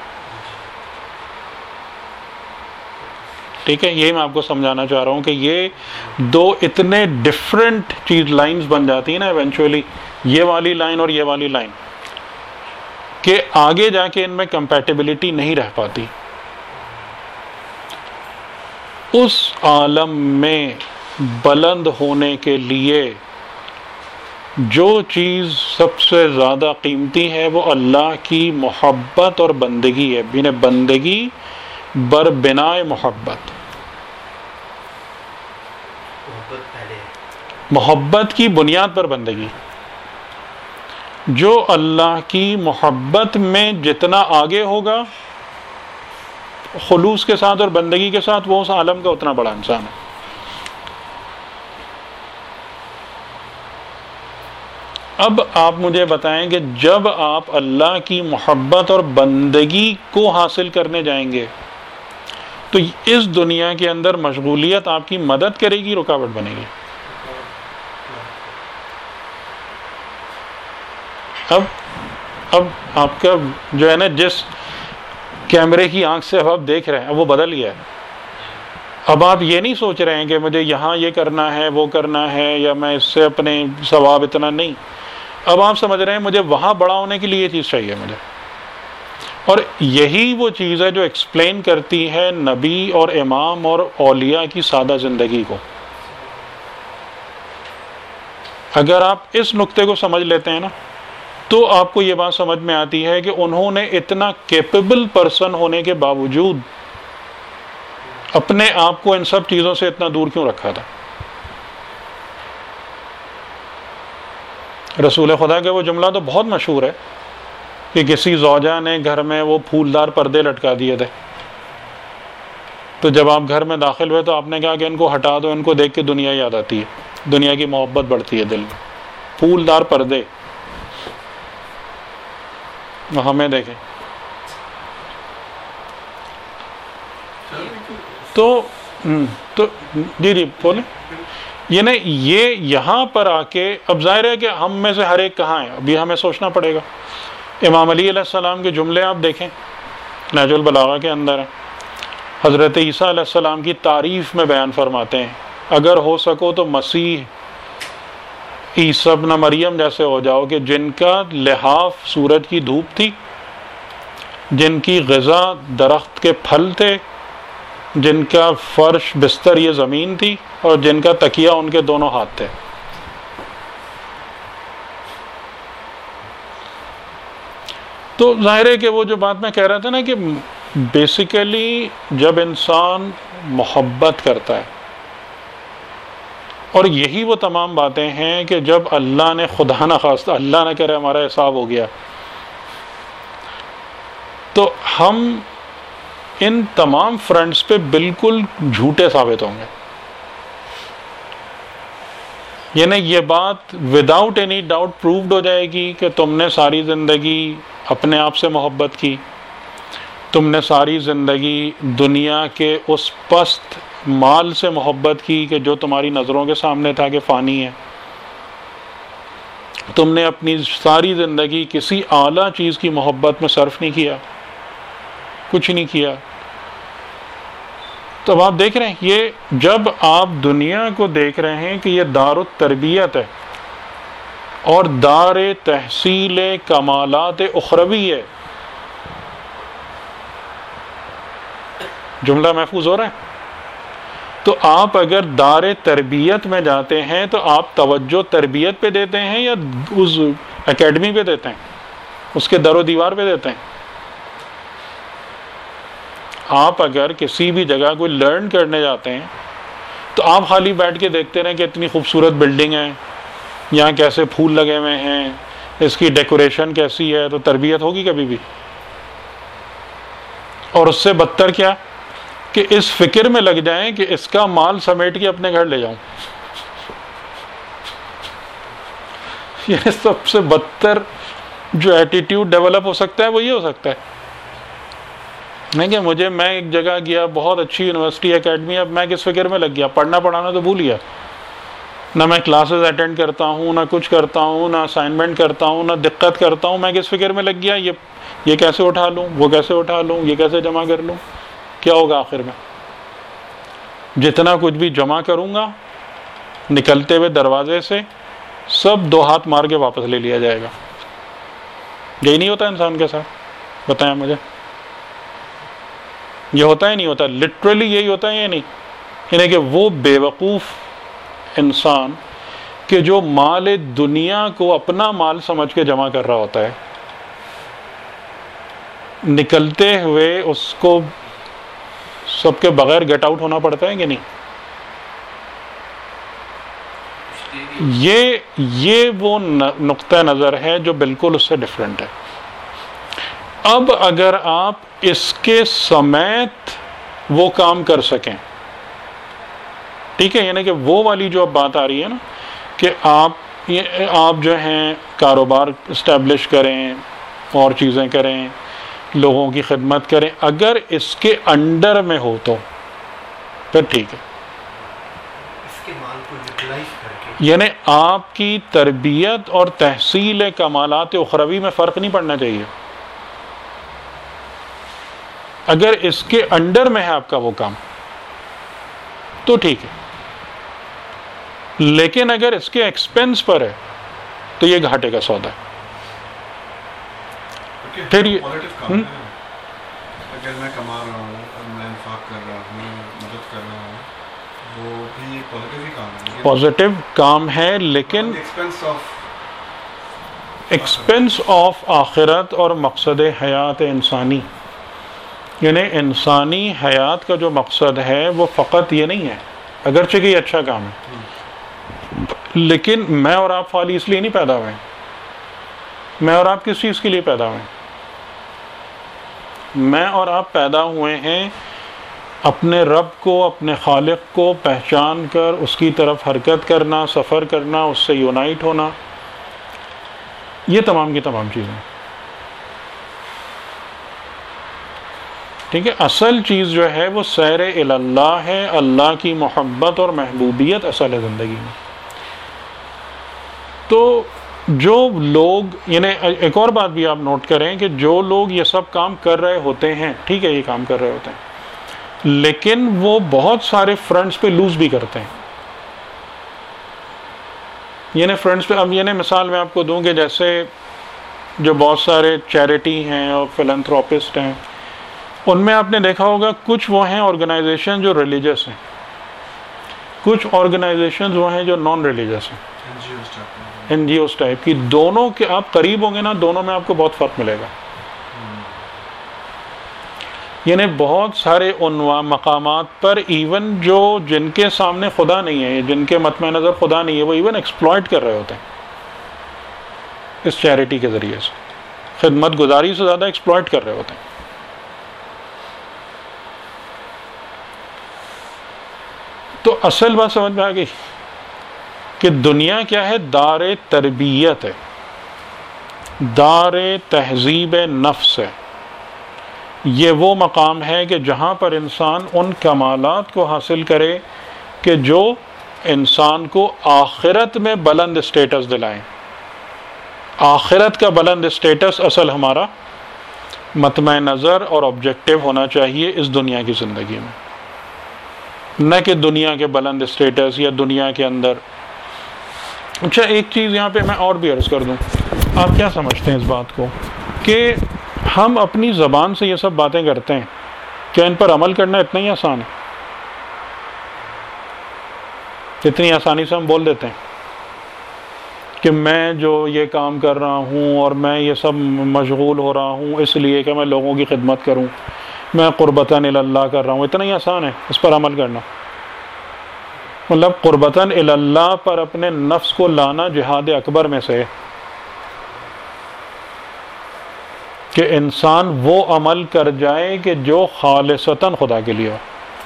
ٹھیک ہے، یہی میں آپ کو سمجھانا چاہ رہا ہوں کہ یہ دو اتنے ڈفرینٹ چیز لائنز بن جاتی ہیں نا ایونچولی، یہ والی لائن اور یہ والی لائن، کہ آگے جا کے ان میں کمپیٹیبلٹی نہیں رہ پاتی۔ اس عالم میں بلند ہونے کے لیے جو چیز سب سے زیادہ قیمتی ہے وہ اللہ کی محبت اور بندگی ہے، یعنی بندگی بر بنائے محبت، محبت کی بنیاد پر بندگی۔ جو اللہ کی محبت میں جتنا آگے ہوگا خلوص کے ساتھ اور بندگی کے ساتھ، وہ اس عالم کا اتنا بڑا انسان ہے. اب آپ مجھے بتائیں کہ جب آپ اللہ کی محبت اور بندگی کو حاصل کرنے جائیں گے تو اس دنیا کے اندر مشغولیت آپ کی مدد کرے گی، رکاوٹ بنے گی؟ اب آپ کا جو ہے نا، جس کیمرے کی آنکھ سے اب آپ دیکھ رہے ہیں، اب وہ بدل گیا ہے. اب آپ یہ نہیں سوچ رہے ہیں کہ مجھے یہاں یہ کرنا ہے، وہ کرنا ہے، یا میں اس سے اپنے ثواب اتنا نہیں. اب آپ سمجھ رہے ہیں مجھے وہاں بڑا ہونے کے لیے یہ چیز چاہیے مجھے. اور یہی وہ چیز ہے جو ایکسپلین کرتی ہے نبی اور امام اور اولیاء کی سادہ زندگی کو. اگر آپ اس نقطے کو سمجھ لیتے ہیں نا، تو آپ کو یہ بات سمجھ میں آتی ہے کہ انہوں نے اتنا کیپیبل پرسن ہونے کے باوجود اپنے آپ کو ان سب چیزوں سے اتنا دور کیوں رکھا تھا. رسول خدا کا وہ جملہ تو بہت مشہور ہے کہ کسی زوجہ نے گھر میں وہ پھولدار پردے لٹکا دیے تھے، تو جب آپ گھر میں داخل ہوئے تو آپ نے کہا کہ ان کو ہٹا دو، ان کو دیکھ کے دنیا یاد آتی ہے، دنیا کی محبت بڑھتی ہے دل میں. پھولدار پردے ہمیں دیکھیں تو جی بولیں. یہ یہاں پر آ کے اب ظاہر ہے کہ ہم میں سے ہر ایک کہاں ہے، ابھی ہمیں سوچنا پڑے گا. امام علی علیہ السلام کے جملے آپ دیکھیں، نہج البلاغہ کے اندر ہیں. حضرت عیسیٰ علیہ السلام کی تعریف میں بیان فرماتے ہیں، اگر ہو سکو تو مسیح عیسیٰ ابن مریم جیسے ہو جاؤ، کہ جن کا لحاف سورج کی دھوپ تھی، جن کی غذا درخت کے پھل تھے، جن کا فرش بستر یہ زمین تھی، اور جن کا تکیہ ان کے دونوں ہاتھ تھے. تو ظاہر ہے کہ وہ جو بات میں کہہ رہا تھا نا کہ بیسیکلی جب انسان محبت کرتا ہے، اور یہی وہ تمام باتیں ہیں کہ جب اللہ نے خدا نہ خواستہ، اللہ نہ کرے ہمارا حساب ہو گیا، تو ہم ان تمام فرنٹس پہ بالکل جھوٹے ثابت ہوں گے. یعنی یہ بات وداؤٹ اینی ڈاؤٹ پرووڈ ہو جائے گی کہ تم نے ساری زندگی اپنے آپ سے محبت کی، تم نے ساری زندگی دنیا کے اس پست مال سے محبت کی کہ جو تمہاری نظروں کے سامنے تھا کہ فانی ہے، تم نے اپنی ساری زندگی کسی اعلیٰ چیز کی محبت میں صرف نہیں کیا، کچھ نہیں کیا. تو اب آپ دیکھ رہے ہیں، یہ جب آپ دنیا کو دیکھ رہے ہیں کہ یہ دار التربیت ہے اور دار تحصیل کمالات اخروی ہے، جملہ محفوظ ہو رہا ہے. تو آپ اگر دار تربیت میں جاتے ہیں تو آپ توجہ تربیت پہ دیتے ہیں یا اس اکیڈمی پہ دیتے ہیں، اس کے در و دیوار پہ دیتے ہیں؟ آپ اگر کسی بھی جگہ کوئی لرن کرنے جاتے ہیں تو آپ خالی بیٹھ کے دیکھتے رہیں کہ اتنی خوبصورت بلڈنگ ہے، یہاں کیسے پھول لگے ہوئے ہیں، اس کی ڈیکوریشن کیسی ہے، تو تربیت ہوگی کبھی بھی؟ اور اس سے بدتر کیا کہ اس فکر میں لگ جائیں کہ اس کا مال سمیٹ کے اپنے گھر لے جاؤں. یہ سب سے بدتر جو ایٹیٹیوڈ ڈیولپ ہو سکتا ہے وہ یہ ہو سکتا ہے نہیں کہ میں ایک جگہ گیا، بہت اچھی یونیورسٹی اکیڈمی، اب میں کس فکر میں لگ گیا، پڑھانا تو بھول گیا، نہ میں کلاسز اٹینڈ کرتا ہوں، نہ کچھ کرتا ہوں، نہ اسائنمنٹ کرتا ہوں، نہ دقت کرتا ہوں. میں کس فکر میں لگ گیا، یہ کیسے اٹھا لوں، وہ کیسے اٹھا لوں، یہ کیسے جمع کر لوں. کیا ہوگا آخر میں؟ جتنا کچھ بھی جمع کروں گا نکلتے ہوئے دروازے سے سب 2 ہاتھ مار کے واپس لے لیا جائے گا. یہی نہیں ہوتا انسان کے ساتھ؟ بتائیں مجھے، یہ ہوتا ہی نہیں ہوتا؟ لٹرلی یہی ہوتا ہے یا نہیں؟ یعنی کہ وہ بے وقوف انسان کہ جو مال دنیا کو اپنا مال سمجھ کے جمع کر رہا ہوتا ہے، نکلتے ہوئے اس کو سب کے بغیر گیٹ آؤٹ ہونا پڑتا ہے کہ نہیں؟ یہ وہ نقطہ نظر ہے جو بالکل اس سے ڈفرینٹ ہے. اب اگر آپ اس کے سمیت وہ کام کر سکیں، ٹھیک ہے، یعنی کہ وہ والی جو اب بات آ رہی ہے نا کہ آپ جو ہیں کاروبار اسٹیبلش کریں اور چیزیں کریں، لوگوں کی خدمت کریں، اگر اس کے انڈر میں ہو تو پھر ٹھیک ہے. اس کے مال کو یوٹیلائز کر کے یعنی آپ کی تربیت اور تحصیل کمالات اخروی میں فرق نہیں پڑنا چاہیے. اگر اس کے انڈر میں ہے آپ کا وہ کام تو ٹھیک ہے، لیکن اگر اس کے ایکسپینس پر ہے تو یہ گھاٹے کا سودا ہے. پھر یہ اگر میں کما رہا ہوں اور میں انفاق کر رہا ہوں، مدد کر رہا ہوں، وہ بھی پازیٹیو ہی کام ہے، پازیٹیو کام ہے، لیکن ایکسپینس آف آخرت اور مقصد حیات انسانی، یعنی انسانی حیات کا جو مقصد ہے وہ فقط یہ نہیں ہے، اگرچہ کہ یہ اچھا کام ہے، لیکن میں اور آپ فعالی اس لیے نہیں پیدا ہوئے. میں اور آپ کس چیز کے لیے پیدا ہوئے؟ میں اور آپ پیدا ہوئے ہیں اپنے رب کو، اپنے خالق کو پہچان کر اس کی طرف حرکت کرنا، سفر کرنا، اس سے یونائٹ ہونا، یہ تمام کی تمام چیزیں. ٹھیک ہے، اصل چیز جو ہے وہ سیر الی اللہ ہے، اللہ کی محبت اور محبوبیت اصل ہے زندگی میں. تو جو لوگ، یعنی ایک اور بات بھی آپ نوٹ کریں کہ جو لوگ یہ سب کام کر رہے ہوتے ہیں، ٹھیک ہے یہ کام کر رہے ہوتے ہیں، لیکن وہ بہت سارے فرنٹس پہ لوز بھی کرتے ہیں. یعنی فرنٹس پہ، اب یعنی مثال میں آپ کو دوں کہ جیسے جو بہت سارے چیریٹی ہیں اور فلنتھروپسٹ ہیں، ان میں آپ نے دیکھا ہوگا کچھ وہ ہیں آرگنائزیشن جو ریلیجس ہیں، کچھ آرگنائزیشن وہ ہیں جو نان ریلیجس ہیں، این جی اوز ٹائپ کی. دونوں کے آپ قریب ہوں گے نا، دونوں میں آپ کو بہت فرق ملے گا. یعنی بہت سارے عنوان مقامات پر ایون جو جن کے سامنے خدا نہیں ہے، جن کے مطمع نظر خدا نہیں ہے، وہ ایون ایکسپلائٹ کر رہے ہوتے ہیں اس چیریٹی کے ذریعے سے، خدمت گزاری سے زیادہ ایکسپلائٹ کر رہے ہوتے ہیں. تو اصل بات سمجھ میں آ گئی کہ دنیا کیا ہے؟ دار تربیت ہے، دار تہذیب نفس ہے. یہ وہ مقام ہے کہ جہاں پر انسان ان کمالات کو حاصل کرے کہ جو انسان کو آخرت میں بلند اسٹیٹس دلائیں. آخرت کا بلند اسٹیٹس اصل ہمارا مطمع نظر اور آبجیکٹو ہونا چاہیے اس دنیا کی زندگی میں، نہ کہ دنیا کے بلند اسٹیٹس یا دنیا کے اندر. اچھا ایک چیز یہاں پہ میں اور بھی عرض کر دوں، آپ کیا سمجھتے ہیں اس بات کو کہ ہم اپنی زبان سے یہ سب باتیں کرتے ہیں، کیا ان پر عمل کرنا اتنا ہی آسان ہے؟ اتنی آسانی سے ہم بول دیتے ہیں کہ میں جو یہ کام کر رہا ہوں اور میں یہ سب مشغول ہو رہا ہوں اس لیے کہ میں لوگوں کی خدمت کروں، میں قربتاً الی اللہ کر رہا ہوں، اتنا ہی آسان ہے اس پر عمل کرنا؟ مطلب قربتاً الی اللہ پر اپنے نفس کو لانا جہاد اکبر میں سے کہ انسان وہ عمل کر جائے کہ جو خالصتاً خدا کے لیے ہو.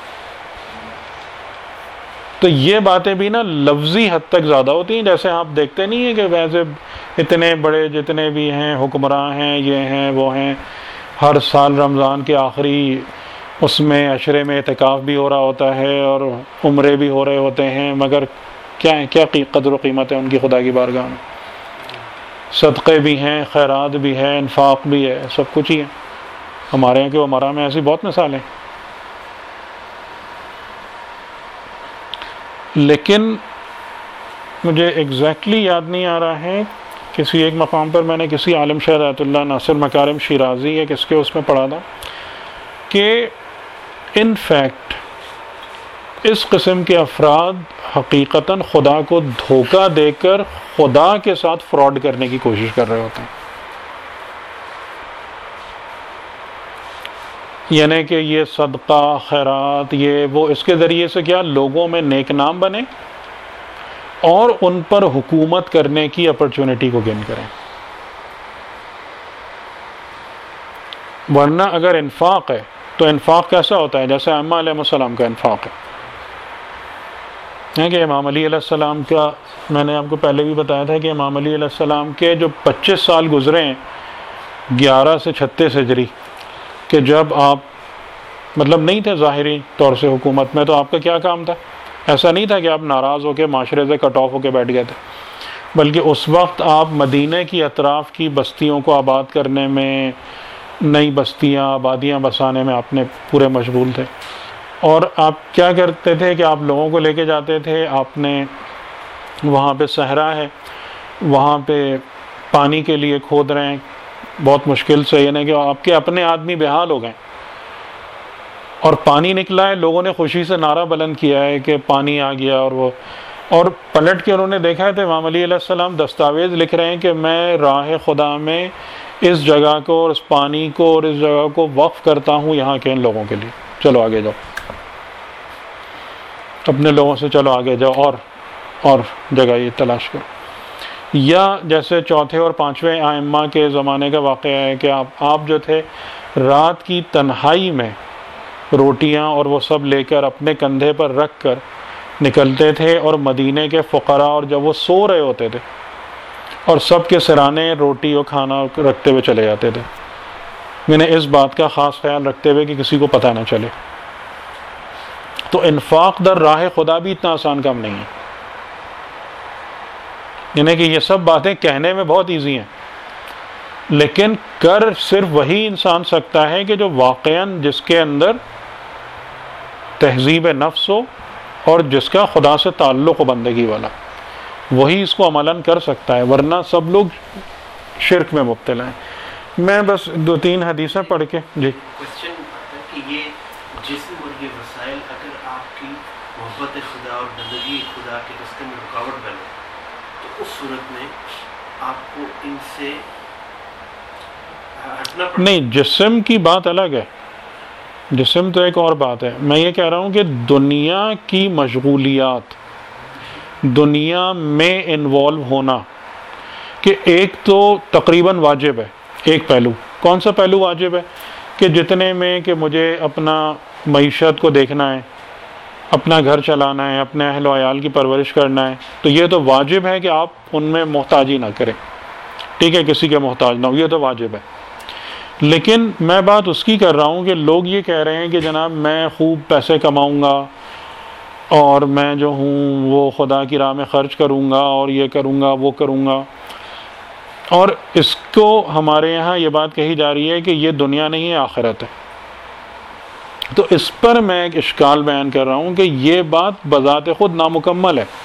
تو یہ باتیں بھی نا لفظی حد تک زیادہ ہوتی ہیں. جیسے آپ دیکھتے نہیں ہیں کہ ویسے اتنے بڑے جتنے بھی ہیں حکمراں ہیں، یہ ہیں وہ ہیں، ہر سال رمضان کے آخری اس میں عشرے میں اعتکاف بھی ہو رہا ہوتا ہے اور عمرے بھی ہو رہے ہوتے ہیں، مگر کیا قدر و قیمت ہے ان کی خدا کی بارگاہ میں؟ صدقے بھی ہیں، خیرات بھی ہے، انفاق بھی ہے، سب کچھ ہی ہے. ہمارے یہاں کے عمرا میں ایسی بہت مثالیں. لیکن مجھے ایگزیکٹلی یاد نہیں آ رہا ہے، کسی ایک مقام پر میں نے کسی عالم شاہ آیت اللہ ناصر مکارم شیرازی یا کس کے اس میں پڑھا تھا کہ ان فیکٹ اس قسم کے افراد حقیقتاً خدا کو دھوکہ دے کر خدا کے ساتھ فراڈ کرنے کی کوشش کر رہے ہوتے ہیں. یعنی کہ یہ صدقہ خیرات یہ وہ اس کے ذریعے سے کیا لوگوں میں نیک نام بنے اور ان پر حکومت کرنے کی اپرچونٹی کو گین کریں. ورنہ اگر انفاق ہے تو انفاق کیسا ہوتا ہے؟ جیسے ائمہ علیہ السلام کا انفاق ہے کہ امام علی علیہ السلام کا، میں نے آپ کو پہلے بھی بتایا تھا کہ امام علی علیہ السلام کے جو 25 سال گزرے ہیں 11 سے 36 ہجری، کہ جب آپ مطلب نہیں تھے ظاہری طور سے حکومت میں، تو آپ کا کیا کام تھا؟ ایسا نہیں تھا کہ آپ ناراض ہو کے معاشرے سے کٹ آف ہو کے بیٹھ گئے تھے، بلکہ اس وقت آپ مدینہ کی اطراف کی بستیوں کو آباد کرنے میں، نئی بستیاں آبادیاں بسانے میں آپ نے پورے مشغول تھے۔ اور آپ کیا کرتے تھے کہ آپ لوگوں کو لے کے جاتے تھے، آپ نے وہاں پہ صحرا ہے، وہاں پہ پانی کے لیے کھود رہے ہیں بہت مشکل سے، یعنی کہ آپ کے اپنے آدمی بے حال ہو گئے اور پانی نکلا ہے، لوگوں نے خوشی سے نعرہ بلند کیا ہے کہ پانی آ گیا، اور پلٹ کے انہوں نے دیکھا ہے تو امام علی علیہ السلام دستاویز لکھ رہے ہیں کہ میں راہ خدا میں اس جگہ کو اور اس پانی کو اور اس جگہ کو وقف کرتا ہوں یہاں کے ان لوگوں کے لیے، چلو آگے جاؤ، اپنے لوگوں سے چلو آگے جاؤ اور جگہ یہ تلاش کرو۔ یا جیسے چوتھے اور پانچویں ائمہ کے زمانے کا واقعہ ہے کہ آپ جو تھے رات کی تنہائی میں روٹیاں اور وہ سب لے کر اپنے کندھے پر رکھ کر نکلتے تھے، اور مدینے کے فقراء اور جب وہ سو رہے ہوتے تھے اور سب کے سرانے روٹی اور کھانا رکھتے ہوئے چلے جاتے تھے، یعنی اس بات کا خاص خیال رکھتے ہوئے کہ کسی کو پتہ نہ چلے۔ تو انفاق در راہ خدا بھی اتنا آسان کام نہیں ہے، یعنی کہ یہ سب باتیں کہنے میں بہت ایزی ہیں، لیکن کر صرف وہی انسان سکتا ہے کہ جو واقعاً جس کے اندر تہذیب نفس ہو اور جس کا خدا سے تعلق ہو بندگی والا، وہی اس کو عملاً کر سکتا ہے، ورنہ سب لوگ شرک میں مبتلا ہیں۔ میں بس 2-3 حدیثیں پڑھ کے جی کوشچن آتا ہے کہ یہ جسم اور یہ وسائل اگر آپ کی محبت خدا اور بندگی خدا کے راستے میں رکاوٹ بنے تو اس صورت میں آپ کو ان سے ہٹنا پڑے؟ نہیں، جسم کی بات الگ ہے، جسم تو ایک اور بات ہے۔ میں یہ کہہ رہا ہوں کہ دنیا کی مشغولیات، دنیا میں انوالو ہونا، کہ ایک تو تقریباً واجب ہے، ایک پہلو، کون سا پہلو واجب ہے؟ کہ جتنے میں کہ مجھے اپنا معیشت کو دیکھنا ہے، اپنا گھر چلانا ہے، اپنے اہل و عیال کی پرورش کرنا ہے، تو یہ تو واجب ہے کہ آپ ان میں محتاجی نہ کریں، ٹھیک ہے، کسی کے محتاج نہ ہو، یہ تو واجب ہے۔ لیکن میں بات اس کی کر رہا ہوں کہ لوگ یہ کہہ رہے ہیں کہ جناب میں خوب پیسے کماؤں گا اور میں جو ہوں وہ خدا کی راہ میں خرچ کروں گا اور یہ کروں گا وہ کروں گا، اور اس کو ہمارے یہاں یہ بات کہی جا رہی ہے کہ یہ دنیا نہیں ہے، آخرت ہے۔ تو اس پر میں ایک اشکال بیان کر رہا ہوں کہ یہ بات بذات خود نامکمل ہے،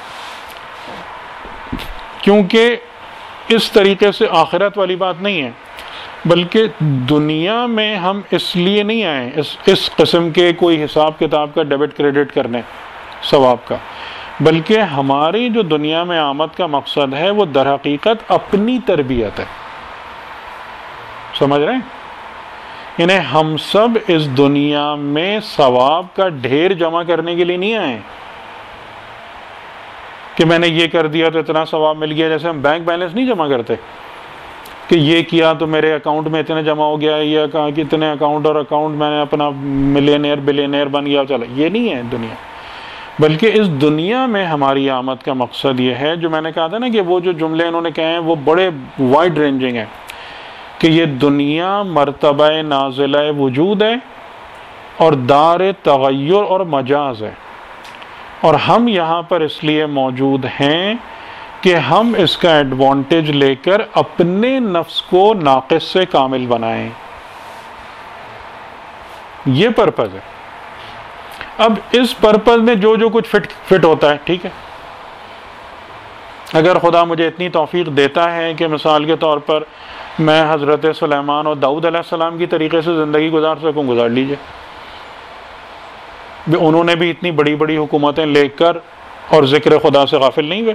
کیونکہ اس طریقے سے آخرت والی بات نہیں ہے، بلکہ دنیا میں ہم اس لیے نہیں آئے اس قسم کے کوئی حساب کتاب کا ڈیبٹ کریڈٹ کرنے ثواب کا، بلکہ ہماری جو دنیا میں آمد کا مقصد ہے وہ در حقیقت اپنی تربیت ہے، سمجھ رہے ہیں؟ یعنی ہم سب اس دنیا میں ثواب کا ڈھیر جمع کرنے کے لیے نہیں آئے کہ میں نے یہ کر دیا تو اتنا ثواب مل گیا، جیسے ہم بینک بیلنس نہیں جمع کرتے کہ یہ کیا تو میرے اکاؤنٹ میں اتنے جمع ہو گیا، یہ کہا کہ اتنے اکاؤنٹ اور اکاؤنٹ میں نے اپنا ملینئر بلینئر بن گیا، چلو، یہ نہیں ہے دنیا، بلکہ اس دنیا میں ہماری آمد کا مقصد یہ ہے، جو میں نے کہا تھا نا کہ وہ جو جملے انہوں نے کہے ہیں وہ بڑے وائڈ رینجنگ ہیں، کہ یہ دنیا مرتبہ نازلہ وجود ہے اور دار تغیر اور مجاز ہے، اور ہم یہاں پر اس لیے موجود ہیں کہ ہم اس کا ایڈوانٹیج لے کر اپنے نفس کو ناقص سے کامل بنائیں، یہ پرپز ہے۔ اب اس پرپز میں جو کچھ فٹ ہوتا ہے، ٹھیک ہے، اگر خدا مجھے اتنی توفیق دیتا ہے کہ مثال کے طور پر میں حضرت سلیمان اور داؤد علیہ السلام کی طریقے سے زندگی گزار سکوں، گزار لیجئے، انہوں نے بھی اتنی بڑی بڑی حکومتیں لے کر اور ذکر خدا سے غافل نہیں ہوئے،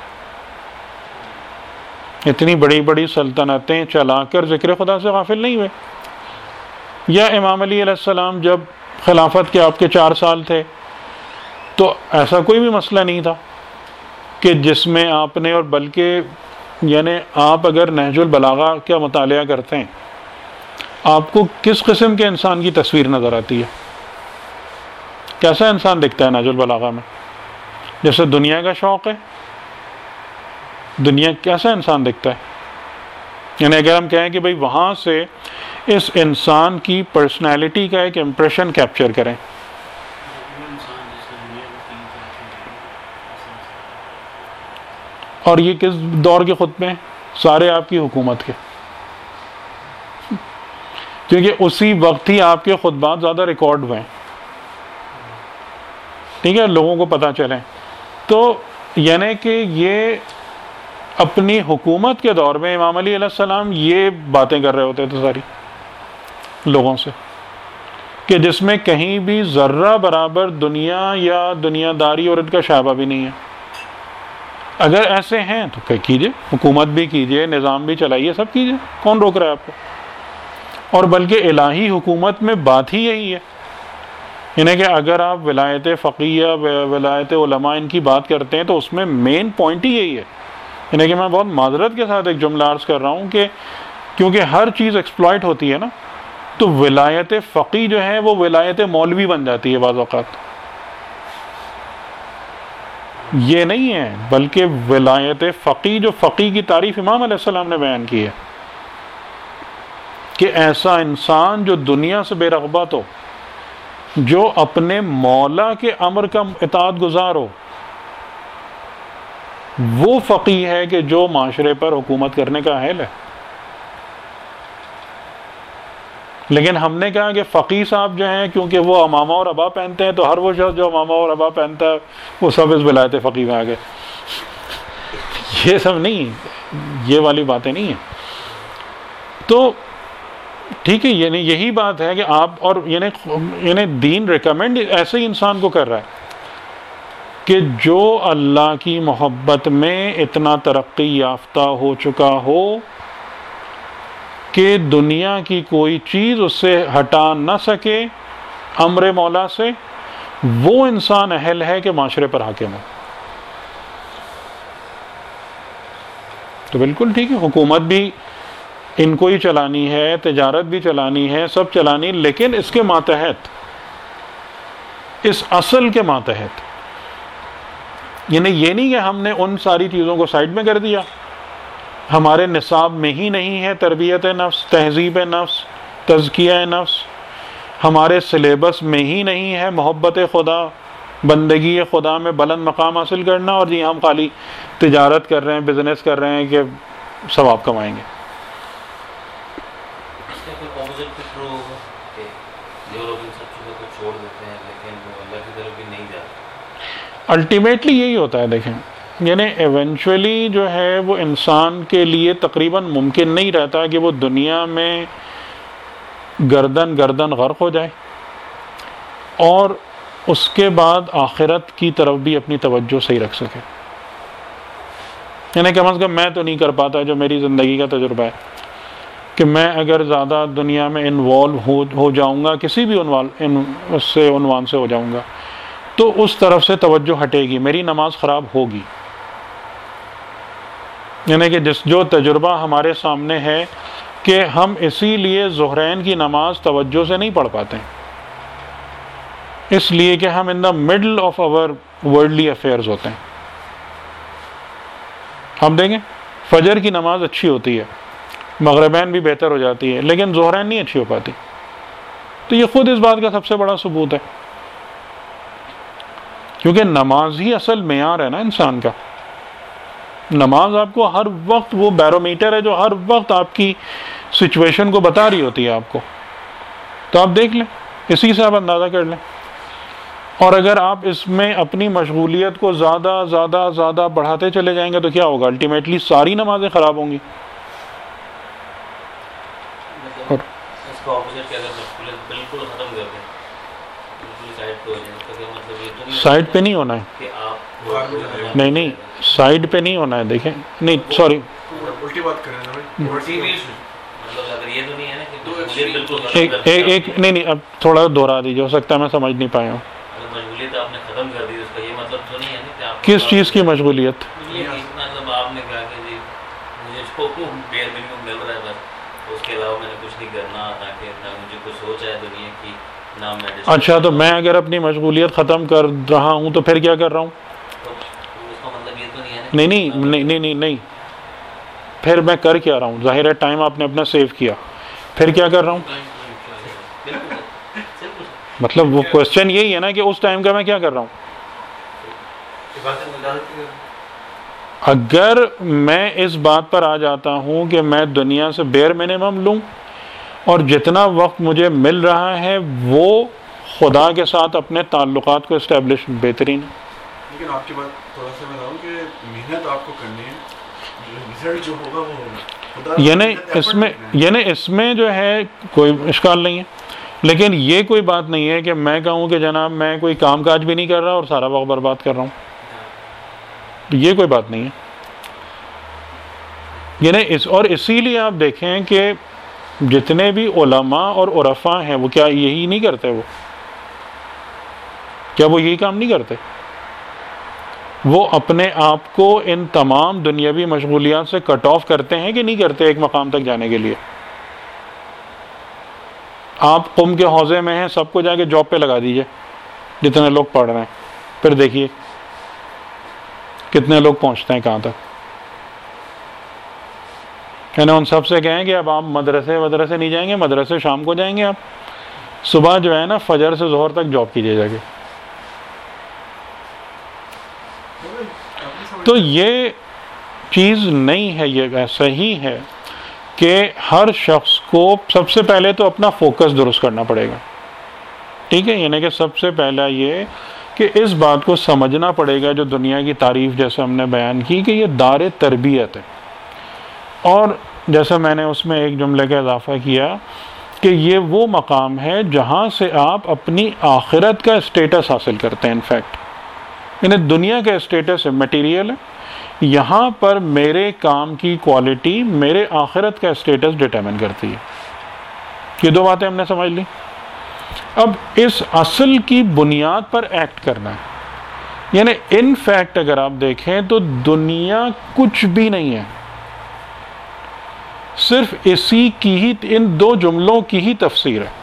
اتنی بڑی بڑی سلطنتیں چلا کر ذکر خدا سے غافل نہیں ہوئے۔ یا امام علی علیہ السلام جب خلافت کے آپ کے 4 سال تھے تو ایسا کوئی بھی مسئلہ نہیں تھا کہ جس میں آپ نے، اور بلکہ یعنی آپ اگر نہج البلاغہ کا مطالعہ کرتے ہیں آپ کو کس قسم کے انسان کی تصویر نظر آتی ہے؟ کیسا انسان دکھتا ہے نہج البلاغہ میں؟ جیسے دنیا کا شوق ہے، دنیا کیسا انسان دکھتا ہے؟ یعنی اگر ہم کہیں کہ بھئی وہاں سے اس انسان کی پرسنالٹی کا ایک امپریشن کیپچر کریں، اور یہ کس دور کے خطبے ہیں؟ سارے آپ کی حکومت کے، کیونکہ اسی وقت ہی آپ کے خطبات زیادہ ریکارڈ ہوئے ہیں، ٹھیک ہے، لوگوں کو پتہ چلیں۔ تو یعنی کہ یہ اپنی حکومت کے دور میں امام علی علیہ السلام یہ باتیں کر رہے ہوتے تھے ساری لوگوں سے، کہ جس میں کہیں بھی ذرہ برابر دنیا یا دنیا داری اور ان کا شائبہ بھی نہیں ہے۔ اگر ایسے ہیں تو کیجئے، حکومت بھی کیجئے، نظام بھی چلائیے، سب کیجئے، کون روک رہا ہے آپ کو؟ اور بلکہ الہی حکومت میں بات ہی یہی ہے، یعنی کہ اگر آپ ولایت فقیہ، ولایت علماء ان کی بات کرتے ہیں تو اس میں مین پوائنٹ ہی یہی ہے۔ یعنی کہ میں بہت معذرت کے ساتھ ایک جملہ عرض کر رہا ہوں کہ کیونکہ ہر چیز ایکسپلائٹ ہوتی ہے نا، تو ولایت فقی جو ہے وہ ولایت مولوی بن جاتی ہے بعض اوقات۔ یہ نہیں ہے، بلکہ ولایت فقی، جو فقی کی تعریف امام علیہ السلام نے بیان کی ہے کہ ایسا انسان جو دنیا سے بے رغبت ہو، جو اپنے مولا کے امر کا اطاعت گزار ہو، وہ فقی ہے کہ جو معاشرے پر حکومت کرنے کا اہل ہے۔ لیکن ہم نے کہا کہ فقی صاحب جو ہیں کیونکہ وہ امامہ اور عبا پہنتے ہیں تو ہر وہ شخص جو امامہ اور عبا پہنتا ہے وہ سب اس ولایت فقی میں آ گئے۔ یہ سب نہیں، یہ والی باتیں نہیں ہیں۔ تو ٹھیک ہے، یعنی یہی بات ہے کہ آپ اور یعنی دین ریکمینڈ ایسے ہی انسان کو کر رہا ہے کہ جو اللہ کی محبت میں اتنا ترقی یافتہ ہو چکا ہو کہ دنیا کی کوئی چیز اس سے ہٹا نہ سکے امر مولا سے، وہ انسان اہل ہے کہ معاشرے پر حاکم ہو۔ تو بالکل ٹھیک ہے، حکومت بھی ان کو ہی چلانی ہے، تجارت بھی چلانی ہے، سب چلانی، لیکن اس کے ماتحت، اس اصل کے ماتحت، یعنی یہ نہیں کہ ہم نے ان ساری چیزوں کو سائڈ میں کر دیا، ہمارے نصاب میں ہی نہیں ہے تربیت نفس، تہذیب نفس، تزکیہ نفس، ہمارے سلیبس میں ہی نہیں ہے محبت خدا، بندگی خدا میں بلند مقام حاصل کرنا، اور جی ہم خالی تجارت کر رہے ہیں، بزنس کر رہے ہیں کہ ثواب کمائیں گے۔ اس کا کوئی اپوزٹ فکر ہوگا کہ جو لوگ ان سب چیزوں کو چھوڑ دیتے ہیں لیکن وہ اللہ کی طرف بھی نہیں جاتے؟ الٹیمیٹلی یہی ہوتا ہے، دیکھیں، یعنی ایونچولی جو ہے وہ انسان کے لیے تقریباً ممکن نہیں رہتا کہ وہ دنیا میں گردن غرق ہو جائے اور اس کے بعد آخرت کی طرف بھی اپنی توجہ صحیح رکھ سکے۔ یعنی کم از کم میں تو نہیں کر پاتا، جو میری زندگی کا تجربہ ہے کہ میں اگر زیادہ دنیا میں انوالو ہو جاؤں گا، کسی بھی عنوان سے ہو جاؤں گا، تو اس طرف سے توجہ ہٹے گی، میری نماز خراب ہوگی۔ یعنی کہ جو تجربہ ہمارے سامنے ہے کہ ہم اسی لیے ظہرین کی نماز توجہ سے نہیں پڑھ پاتے، اس لیے کہ ہم in the middle of our worldly affairs ہوتے ہیں۔ ہم دیکھیں فجر کی نماز اچھی ہوتی ہے، مغربین بھی بہتر ہو جاتی ہے، لیکن ظہرین نہیں اچھی ہو پاتی۔ تو یہ خود اس بات کا سب سے بڑا ثبوت ہے، کیونکہ نماز ہی اصل معیار ہے نا انسان کا۔ نماز آپ کو ہر وقت وہ بیرومیٹر ہے جو ہر وقت آپ کی سچویشن کو بتا رہی ہوتی ہے آپ کو۔ تو آپ دیکھ لیں، اسی سے آپ اندازہ کر لیں، اور اگر آپ اس میں اپنی مشغولیت کو زیادہ بڑھاتے چلے جائیں گے تو کیا ہوگا؟ الٹیمیٹلی ساری نمازیں خراب ہوں گی۔ مطلب اس کو اپوزٹ کہ اگر مشغولیت بالکل ختم کر دیں، بالکل سائڈ پہ ہو جائیں، تو کیا مطلب یہ تو نہیں سائڈ پہ نہیں ہونا ہے، کہ آپ نہیں سائڈ پہ نہیں ہونا ہے، دیکھیں، نہیں سوری، الٹی بات کر رہے ہیں مطلب اگر یہ تو نہیں ہے نا کہ مشغولیت بالکل ختم کر ایک نہیں اب تھوڑا دہرا دیجیے، ہو سکتا ہے میں سمجھ نہیں پایا ہوں۔ اگر مشغولیت آپ نے ختم کر دی، اس کا یہ مطلب تو نہیں ہے نا کہ آپ کس چیز کی مشغولیت؟ مطلب آپ نے کہا کہ جی مجھے جو بیئر منیمم مل رہا ہے بس اس کے کے علاوہ میں نے کچھ نہیں کرنا، تاکہ نہ مجھے کچھ سوچ ہے دنیا کی، نہ میں اچھا تو میں اگر اپنی مشغولیت ختم کر رہا ہوں تو پھر کیا کر رہا ہوں؟ اس کا مطلب یہ تو نہیں ہے نہیں پھر میں کر کیا رہا ہوں؟ ظاہر ہے ٹائم آپ نے اپنا سیو کیا، پھر کیا کر رہا ہوں؟ مطلب وہ کوشچن یہی ہے نا کہ اس ٹائم کا میں کیا کر رہا ہوں؟ اگر میں اس بات پر آ جاتا ہوں کہ میں دنیا سے بیر منیمم لوں اور جتنا وقت مجھے مل رہا ہے وہ خدا کے ساتھ اپنے تعلقات کو اسٹیبلش بہترین ہے. لیکن آپ کی بات تھوڑا سا میں بتاؤں کہ محنت آپ کو کرنی ہے، رزلٹ جو ہوگا وہ ہوگا. یعنی اس میں جو ہے کوئی اشکال نہیں ہے، لیکن یہ کوئی بات نہیں ہے کہ میں کہوں کہ جناب میں کوئی کام کاج بھی نہیں کر رہا اور سارا وقت برباد کر رہا ہوں. یہ کوئی بات نہیں ہے. یعنی اور اسی لیے آپ دیکھیں کہ جتنے بھی علماء اور عرفاء ہیں وہ کیا یہی نہیں کرتے؟ وہ کیا وہ یہی کام نہیں کرتے؟ وہ اپنے آپ کو ان تمام دنیاوی مشغولیات سے کٹ آف کرتے ہیں کہ نہیں کرتے ایک مقام تک جانے کے لیے؟ آپ قم کے حوضے میں ہیں، سب کو جا کے جاب پہ لگا دیجئے جتنے لوگ پڑھ رہے ہیں، پھر دیکھیے کتنے لوگ پہنچتے ہیں کہاں تک. یعنی ان سب سے کہیں کہ اب آپ مدرسے نہیں جائیں گے، مدرسے شام کو جائیں گے، آپ صبح جو ہے نا فجر سے ظہر تک جاب کیجیے جا کے. تو یہ چیز نہیں ہے، یہ ایسا ہی ہے کہ ہر شخص کو سب سے پہلے تو اپنا فوکس درست کرنا پڑے گا. ٹھیک ہے، یعنی کہ سب سے پہلا یہ کہ اس بات کو سمجھنا پڑے گا جو دنیا کی تعریف جیسے ہم نے بیان کی کہ یہ دار تربیت ہے. اور جیسا میں نے اس میں ایک جملے کا اضافہ کیا کہ یہ وہ مقام ہے جہاں سے آپ اپنی آخرت کا اسٹیٹس حاصل کرتے ہیں. انفیکٹ یعنی دنیا کا اسٹیٹس ہے، مٹیریل ہے، یہاں پر میرے کام کی کوالٹی میرے آخرت کا اسٹیٹس ڈٹرمن کرتی ہے. یہ دو باتیں ہم نے سمجھ لی. اب اس اصل کی بنیاد پر ایکٹ کرنا ہے. یعنی ان فیکٹ اگر آپ دیکھیں تو دنیا کچھ بھی نہیں ہے، صرف اسی کی ہی، ان دو جملوں کی ہی تفسیر ہے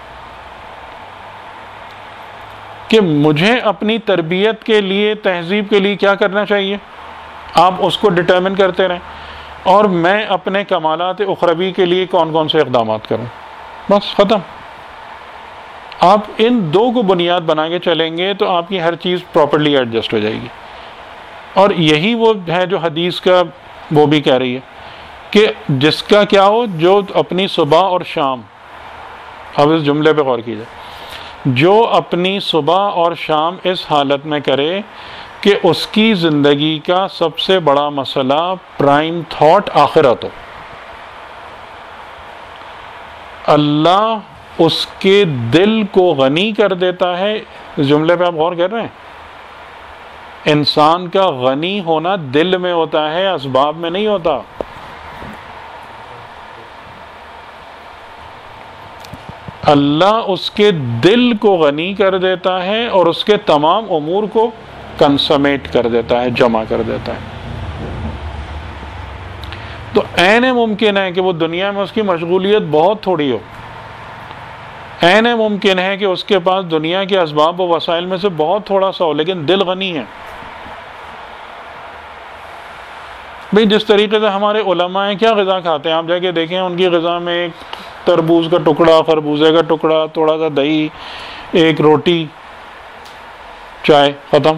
کہ مجھے اپنی تربیت کے لیے، تہذیب کے لیے کیا کرنا چاہیے، آپ اس کو ڈٹرمن کرتے رہیں، اور میں اپنے کمالات اخروی کے لیے کون کون سے اقدامات کروں. بس ختم. آپ ان دو کو بنیاد بنا کے چلیں گے تو آپ کی ہر چیز پراپرلی ایڈجسٹ ہو جائے گی. اور یہی وہ ہے جو حدیث کا وہ بھی کہہ رہی ہے کہ جس کا کیا ہو، جو اپنی صبح اور شام، اب اس جملے پہ غور کیجئے، جو اپنی صبح اور شام اس حالت میں کرے کہ اس کی زندگی کا سب سے بڑا مسئلہ پرائم تھاٹ آخرت ہو، اللہ اس کے دل کو غنی کر دیتا ہے. اس جملے پہ آپ غور کر رہے ہیں؟ انسان کا غنی ہونا دل میں ہوتا ہے، اسباب میں نہیں ہوتا. اللہ اس کے دل کو غنی کر دیتا ہے اور اس کے تمام امور کو کنسمیٹ کر دیتا ہے، جمع کر دیتا ہے. تو عین ممکن ہے کہ وہ دنیا میں اس کی مشغولیت بہت تھوڑی ہو، عین ممکن ہے کہ اس کے پاس دنیا کے اسباب و وسائل میں سے بہت تھوڑا سا ہو، لیکن دل غنی ہے. بھئی جس طریقے سے ہمارے علماء ہیں، کیا غذا کھاتے ہیں؟ آپ جا کے دیکھیں ان کی غذا میں ایک تربوز کا ٹکڑا، خربوزے کا ٹکڑا، تھوڑا سا دہی، ایک روٹی، چائے، ختم.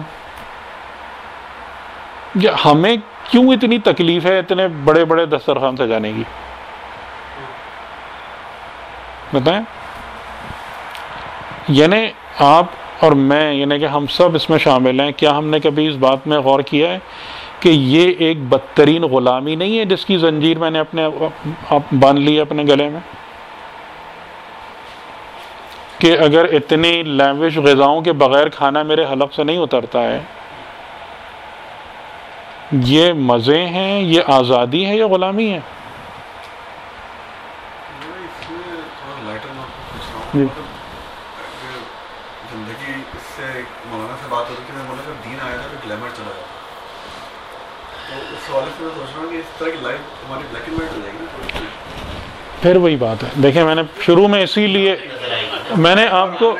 ہمیں کیوں اتنی تکلیف ہے اتنے بڑے بڑے دسترخوان سجانے کی؟ بتائیں. یعنی آپ اور میں، یعنی کہ ہم سب اس میں شامل ہیں، کیا ہم نے کبھی اس بات میں غور کیا ہے کہ یہ ایک بدترین غلامی نہیں ہے جس کی زنجیر میں نے اپنے باندھ لی اپنے گلے میں؟ کہ اگر اتنی لیوش غذاؤں کے بغیر کھانا میرے حلق سے نہیں اترتا ہے، یہ مزے ہیں، یہ آزادی ہے، یہ غلامی ہے؟ زندگی اس سے مولانا سے بات ہوتی ہے، مولانا جب دین آیا تھا تو گلیمر چلا جاتا. تو اس حوالے سے میں سوچ رہا ہوں کہ اس طرح کی لائف ہماری بلیک اینڈ وائٹ ہو جائے گی نا. پھر وہی بات ہے. دیکھیں میں نے شروع میں اسی لیے میں نے آپ کو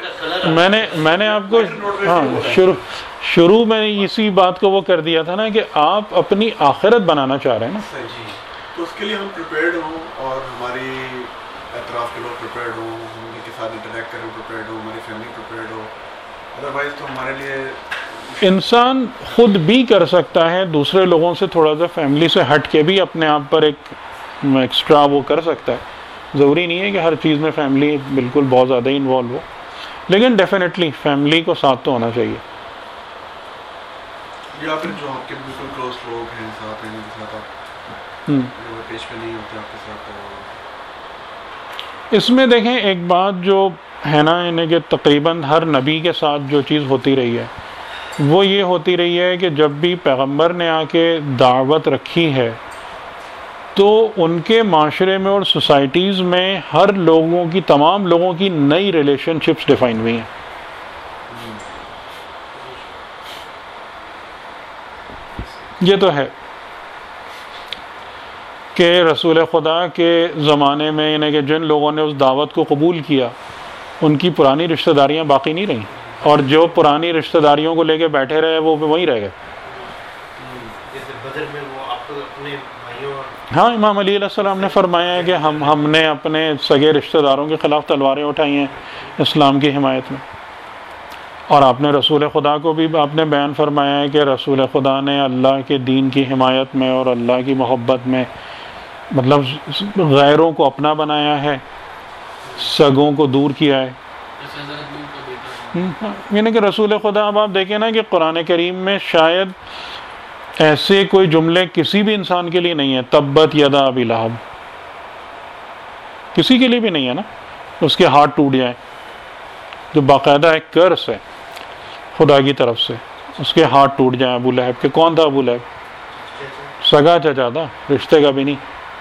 ہاں شروع میں اسی بات کو وہ کر دیا تھا نا کہ آپ اپنی آخرت بنانا چاہ رہے ہیں نا. تو اس کے لیے ہم پریپیئرڈ ہوں اور ہماری اطراف کے لوگ پریپیئرڈ ہوں, ہم ان کے ساتھ انٹریکٹ کریں پریپیئرڈ ہوں, ہماری فیملی پریپیئرڈ ہو. ادروائز تو ہمارے لیے انسان خود بھی کر سکتا ہے, دوسرے لوگوں سے تھوڑا سا فیملی سے ہٹ کے بھی اپنے آپ پر ایک ایکسٹرا وہ کر سکتا ہے. ضروری نہیں ہے کہ ہر چیز میں فیملی بالکل بہت زیادہ انوالو ہو, لیکن ڈیفینیٹلی فیملی کو ساتھ تو ہونا چاہیے. یا پھر جو آپ کے بالکل کلوز لوگ ہیں ساتھ ہیں, جن کے ساتھ آپ پیش پہ نہیں ہوتے آپ کے ساتھ. اس میں دیکھیں ایک بات جو ہے نا, یعنی کہ تقریباً ہر نبی کے ساتھ جو چیز ہوتی رہی ہے وہ یہ ہوتی رہی ہے کہ جب بھی پیغمبر نے آ کے دعوت رکھی ہے تو ان کے معاشرے میں اور سوسائٹیز میں ہر لوگوں کی, تمام لوگوں کی نئی ریلیشن شپس ڈیفائن ہوئی ہیں. یہ تو ہے کہ رسول خدا کے زمانے میں یعنی کہ جن لوگوں نے اس دعوت کو قبول کیا ان کی پرانی رشتہ داریاں باقی نہیں رہیں, اور جو پرانی رشتہ داریوں کو لے کے بیٹھے رہے وہ وہیں رہ گئے. ہاں امام علی علیہ السلام نے فرمایا ہے کہ ہم نے اپنے سگے رشتہ داروں کے خلاف تلواریں اٹھائی ہیں اسلام کی حمایت میں. اور آپ نے رسول خدا کو بھی آپ نے بیان فرمایا ہے کہ رسول خدا نے اللہ کے دین کی حمایت میں اور اللہ کی محبت میں مطلب غیروں کو اپنا بنایا ہے, سگوں کو دور کیا ہے. یعنی کہ رسول خدا, اب آپ دیکھیں نا کہ قرآن کریم میں شاید ایسے کوئی جملے کسی بھی انسان کے لیے نہیں ہے, تبت یدا ابی لہب, کسی کے لیے بھی نہیں ہے نا, اس کے ہاتھ ٹوٹ جائیں, جو باقاعدہ ایک کرس ہے خدا کی طرف سے, اس کے ہاتھ ٹوٹ جائیں ابو لہب کے. کون تھا ابو لہب؟ سگا چچا تھا, رشتے کا بھی نہیں,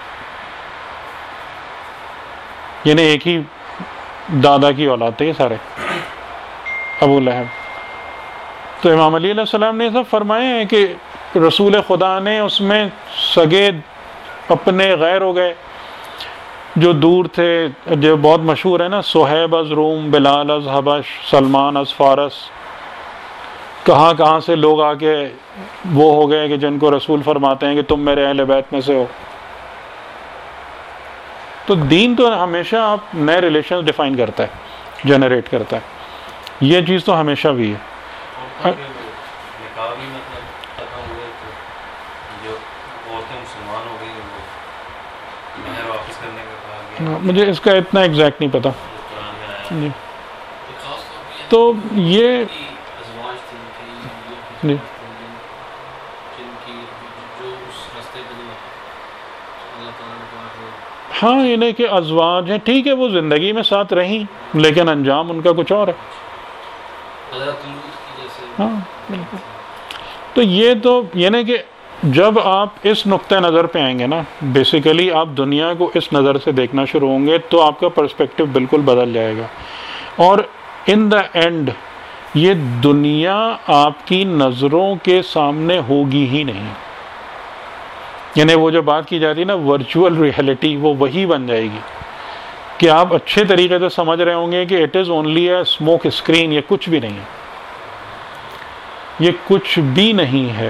یعنی ایک ہی دادا کی اولاد تھے یہ سارے ابو لہب. تو امام علی علیہ السلام نے سب فرمایا ہے کہ رسول خدا نے اس میں سگے اپنے غیر ہو گئے جو دور تھے, جو بہت مشہور ہے نا, صہیب از روم, بلال از حبش, سلمان از فارس, کہاں کہاں سے لوگ آ کے وہ ہو گئے کہ جن کو رسول فرماتے ہیں کہ تم میرے اہل بیت میں سے ہو. تو دین تو ہمیشہ آپ نئے ریلیشن ڈیفائن کرتا ہے, جنریٹ کرتا ہے, یہ چیز تو ہمیشہ بھی ہے. مجھے اس کا اتنا ایگزیکٹ نہیں پتا جی. تو یہ جی ہاں, یعنی کہ ازواج ہیں ٹھیک ہے, وہ زندگی میں ساتھ رہیں لیکن انجام ان کا کچھ اور ہے. ہاں بالکل. تو یہ تو یعنی کہ جب آپ اس نقطہ نظر پہ آئیں گے نا, بیسیکلی آپ دنیا کو اس نظر سے دیکھنا شروع ہوں گے تو آپ کا پرسپیکٹیو بالکل بدل جائے گا. اور ان دا اینڈ یہ دنیا آپ کی نظروں کے سامنے ہوگی ہی نہیں. یعنی وہ جو بات کی جاتی ہے نا ورچوئل ریئلٹی, وہ وہی بن جائے گی کہ آپ اچھے طریقے سے سمجھ رہے ہوں گے کہ it is only a smoke screen, یہ کچھ بھی نہیں ہے, یہ کچھ بھی نہیں ہے.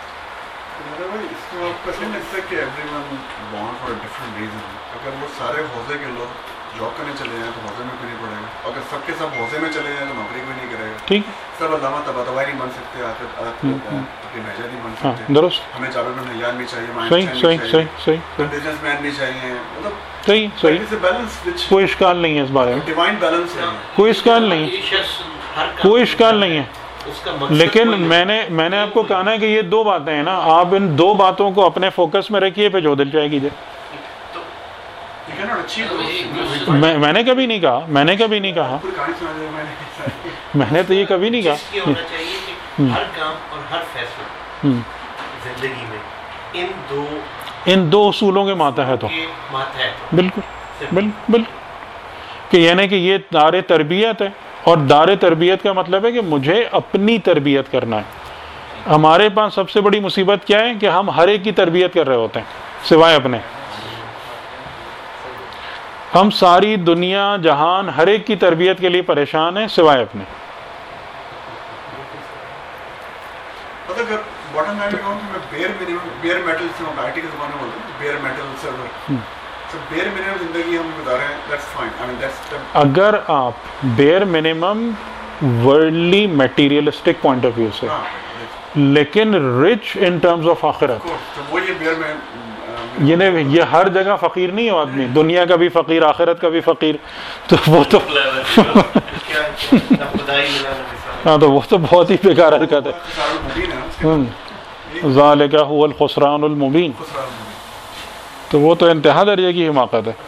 اگر وہ سارے حوضے کے لوگ جاب کرنے چلے جائیں تو حوضے میں بھی نہیں پڑے گا, اگر سب کے سب حوضے میں چلے جائیں تو نوکری بھی نہیں کرے گا. ٹھیک, سب علامہ طباطبائی نہیں بن سکتے, بھیجا نہیں بن سکتے, درست, ہمیں چابر بن حیان بھی چاہیے, بزنس مین بھی چاہیے, مطلب کوئی اشکال نہیں ہے اس بارے میں, ڈیوائن بیلنس ہے, کوئی اشکال نہیں ہے, کوئی اشکال نہیں ہے. لیکن میں نے آپ کو کہا نا کہ یہ دو باتیں ہیں نا, آپ ان دو باتوں کو اپنے فوکس میں رکھیے, پہ جو دل چاہے کیجیے. میں نے کبھی نہیں کہا, میں نے کبھی نہیں کہا, میں نے تو یہ کبھی نہیں کہا. ہر کام اور ہر فیصلہ زندگی میں ان دو اصولوں کے ماتحت ہو. بالکل بالکل, کہ یعنی کہ یہ دار تربیت ہے, اور دار تربیت کا مطلب ہے کہ مجھے اپنی تربیت کرنا ہے. ہمارے پاس سب سے بڑی مصیبت کیا ہے کہ ہم ہر ایک کی تربیت کر رہے ہوتے ہیں سوائے اپنے. ہم ساری دنیا جہان ہر ایک کی تربیت کے لیے پریشان ہیں سوائے اپنے. اگر باٹم لائن میں کہوں تو میں بیئر میٹل سے آئی ٹی کے زمانے میں بولتا ہوں bare metal server bare minimum زندگی ہم گزار رہے ہیں that's fine. I mean that's اگر آپ bare minimum worldly materialistic point of view سے لیکن رچ ان ٹرمز آف آخرت, تو وہ یہ بیئر میں یہ ہر جگہ فقیر نہیں ہو آدمی, دنیا کا بھی فقیر آخرت کا بھی فقیر, تو وہ تو ہاں تو وہ تو بہت ہی بیکار حرکت ہے. ذالک هو الخسران المبین, تو وہ تو انتہا درجے کی حماقت ہے.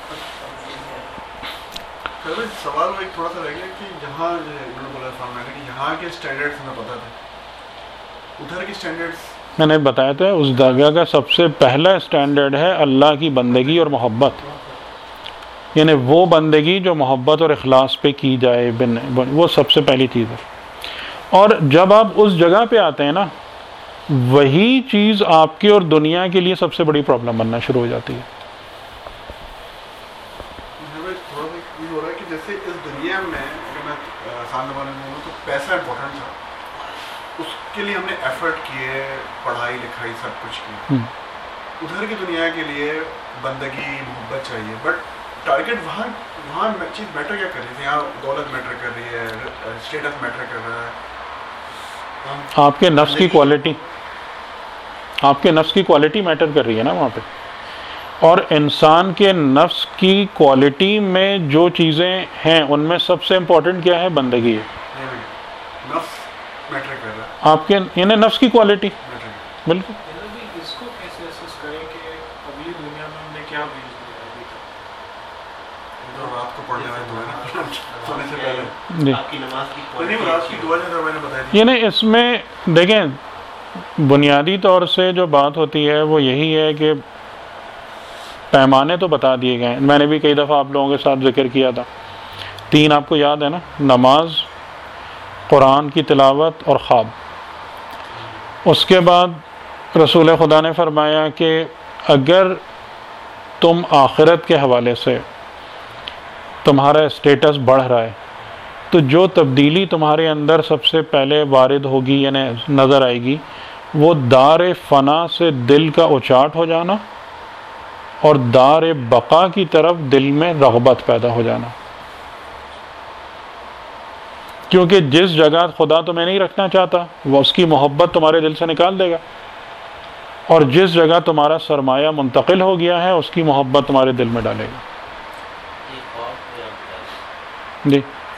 سوال وہ ایک تھوڑا سا رہ گیا کہ یہاں انہوں نے بولا سامنے کہ یہاں کے اسٹینڈرڈس ہمیں پتہ تھے, ادھر کے اسٹینڈرڈس میں نے بتایا تھا اس جگہ کا سب سے پہلا اسٹینڈرڈ ہے اللہ کی بندگی اور محبت, یعنی وہ بندگی جو محبت اور اخلاص پہ کی جائے, وہ سب سے پہلی چیز ہے. اور جب آپ اس جگہ پہ آتے ہیں نا, وہی چیز آپ کی اور دنیا کے لیے سب سے بڑی پرابلم بننا شروع ہو جاتی ہے. تھوڑا سا یہ ہو رہا ہے کہ جیسے اس دنیا میں اگر میں آسان زمانے میں ہوں تو پیسہ امپورٹنٹ تھا, اس کے لیے ہم نے ایفرٹ کیے, پڑھائی لکھائی سب کچھ کی. ادھر کی دنیا کے لیے بندگی محبت چاہیے, بٹ ٹارگیٹ وہاں چیز میٹر کیا کر رہی ہے؟ یہاں دولت میٹر کر رہی ہے, اسٹیٹس میٹر کر رہا ہے, آپ کے نفس کی کوالٹی, آپ کے نفس کی کوالٹی میٹر کر رہی ہے نا وہاں پہ. اور انسان کے نفس کی کوالٹی میں جو چیزیں ہیں ان میں سب سے امپورٹنٹ کیا ہے؟ بندگی ہے. نفس میٹر کر رہا ہے, آپ کے یعنی نفس کی کوالٹی. بالکل. اس کو کیسے اسیس کریں کہ اگلی دنیا میں ہم نے کیا بھیج دیا ابھی تک؟ رات کو پڑھنے والے دعا سونے سے پہلے جی, آپ کی نماز کی نہیں, رات کی دعا جو میں نے بتائی تھی. یعنی اس میں دیکھیں بنیادی طور سے جو بات ہوتی ہے وہ یہی ہے کہ پیمانے تو بتا دیے گئے ہیں. میں نے بھی کئی دفعہ آپ لوگوں کے ساتھ ذکر کیا تھا, 3 آپ کو یاد ہے نا, نماز, قرآن کی تلاوت اور خواب. اس کے بعد رسول خدا نے فرمایا کہ اگر تم آخرت کے حوالے سے تمہارا اسٹیٹس بڑھ رہا ہے تو جو تبدیلی تمہارے اندر سب سے پہلے وارد ہوگی یعنی نظر آئے گی, وہ دار فنا سے دل کا اچاٹ ہو جانا اور دار بقا کی طرف دل میں رغبت پیدا ہو جانا. کیونکہ جس جگہ خدا تمہیں نہیں رکھنا چاہتا وہ اس کی محبت تمہارے دل سے نکال دے گا, اور جس جگہ تمہارا سرمایہ منتقل ہو گیا ہے اس کی محبت تمہارے دل میں ڈالے گا. جی,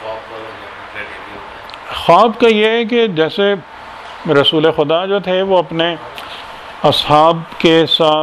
خواب کا یہ ہے کہ جیسے رسول خدا جو تھے وہ اپنے اصحاب کے ساتھ